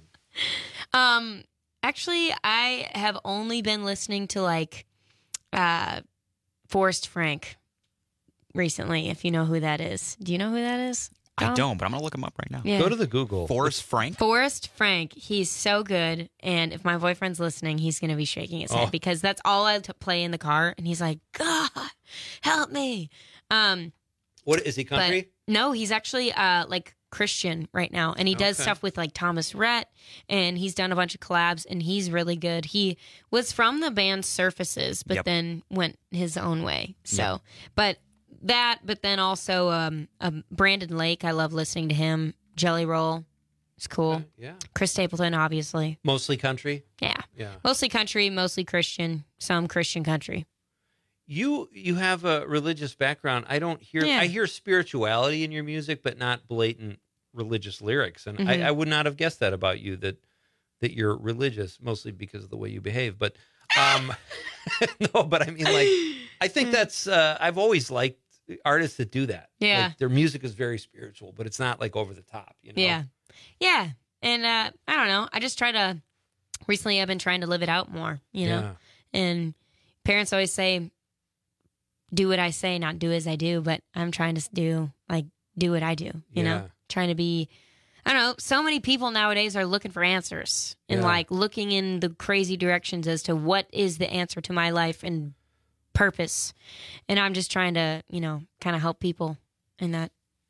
Um, actually, I have only been listening to like uh, Forrest Frank recently, if you know who that is. Do you know who that is? I Dom? don't, but I'm going to look him up right now. Yeah. Go to the Google. Forrest Frank? Forrest Frank. He's so good. And if my boyfriend's listening, he's going to be shaking his Oh. head because that's all I t- play in the car. And he's like, God, help me. Um, What is he country? But no, he's actually uh, like Christian right now. And he does Okay. stuff with like Thomas Rhett. And he's done a bunch of collabs. And he's really good. He was from the band Surfaces, but Yep. then went his own way. So, Yep. but that, but then also um, um, Brandon Lake. I love listening to him. Jelly Roll. It's cool. Yeah. Chris Stapleton, obviously. Mostly country. Yeah. Yeah. Mostly country, mostly Christian, some Christian country. You you have a religious background. I don't hear. Yeah. I hear spirituality in your music, but not blatant religious lyrics. And Mhm. I, I would not have guessed that about you. That that you're religious, mostly because of the way you behave. But um, no. But I mean, like, I think that's. Uh, I've always liked artists that do that. Yeah. Like, their music is very spiritual, but it's not like over the top. You know. Yeah. Yeah. And uh, I don't know. I just try to, recently I've been trying to live it out more, you know? Yeah. And parents always say, do what I say, not do as I do. But I'm trying to do, like, do what I do, you Yeah. know? Trying to be, I don't know. So many people nowadays are looking for answers and, Yeah. like, looking in the crazy directions as to what is the answer to my life and purpose. And I'm just trying to, you know, kind of help people in that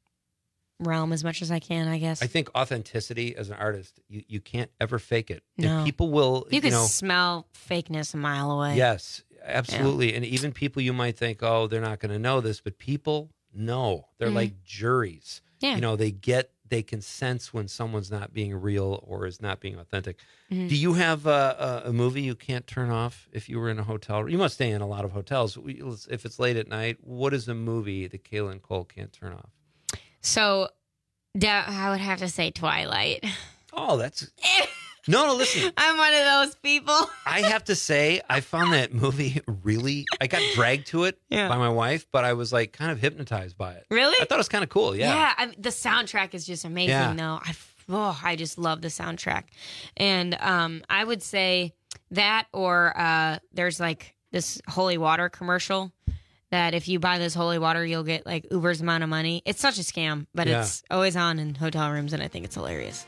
realm as much as I can, I guess. I think authenticity as an artist, you, you can't ever fake it. No. And people will, You you can know, smell fakeness a mile away. yes, absolutely. And even people you might think, oh, they're not going to know this, but people know. They're Mhm. like juries. Yeah. You know, they get, they can sense when someone's not being real or is not being authentic. Mhm. Do you have a, a, a movie you can't turn off if you were in a hotel? You must stay in a lot of hotels. We- If it's late at night, what is a movie that Kaylin Cole can't turn off? So, da- I would have to say Twilight. Oh, that's... No, no, listen. I'm one of those people. I have to say, I found that movie really. I got dragged to it Yeah. by my wife, but I was like kind of hypnotized by it. Really? I thought it was kind of cool. Yeah. I, the soundtrack is just amazing, Yeah. though. I, oh, I just love the soundtrack. And um, I would say that, or uh, there's like this holy water commercial that if you buy this holy water, you'll get like Uber's amount of money. It's such a scam, but Yeah. it's always on in hotel rooms, and I think it's hilarious.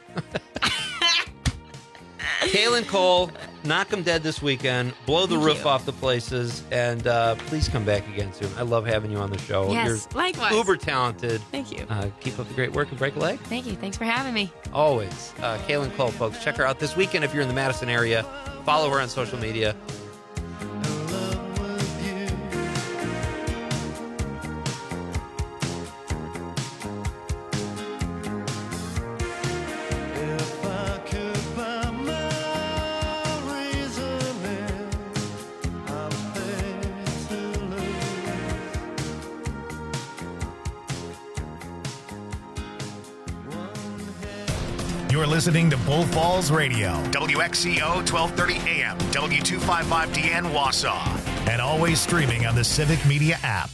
Kaylin Cole, knock 'em dead this weekend. Blow the Thank roof you. off the places, and uh, please come back again soon. I love having you on the show. Yes, You're likewise. uber talented. Thank you. Uh, keep up the great work and break a leg. Thank you. Thanks for having me. Always. Uh, Kaylin Cole, folks. Check her out this weekend if you're in the Madison area. Follow her on social media. You're listening to Bull Falls Radio, W X C O twelve thirty A M, W two fifty-five D N Wausau, and always streaming on the Civic Media app.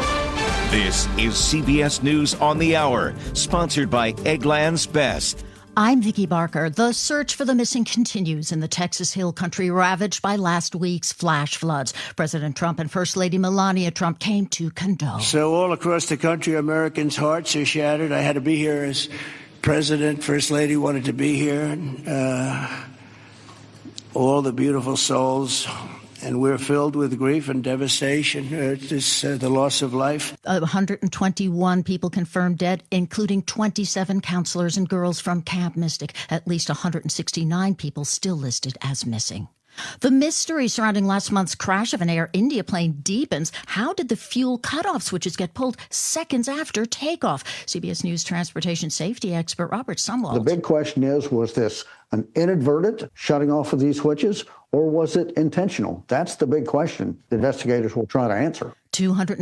This is C B S News on the Hour, sponsored by Eggland's Best. I'm Vicki Barker. The search for the missing continues in the Texas Hill Country ravaged by last week's flash floods. President Trump and First Lady Melania Trump came to condole. So all across the country, Americans' hearts are shattered. I had to be here as President. First Lady wanted to be here. And, uh, all the beautiful souls. And we're filled with grief and devastation. Uh, this, uh, the loss of life. one hundred twenty-one people confirmed dead, including twenty-seven counselors and girls from Camp Mystic. At least one hundred sixty-nine people still listed as missing. The mystery surrounding last month's crash of an Air India plane deepens. How did the fuel cutoff switches get pulled seconds after takeoff? C B S News transportation safety expert Robert Sumwalt. The big question is, was this an inadvertent shutting off of these switches, or was it intentional? That's the big question the investigators will try to answer. two hundred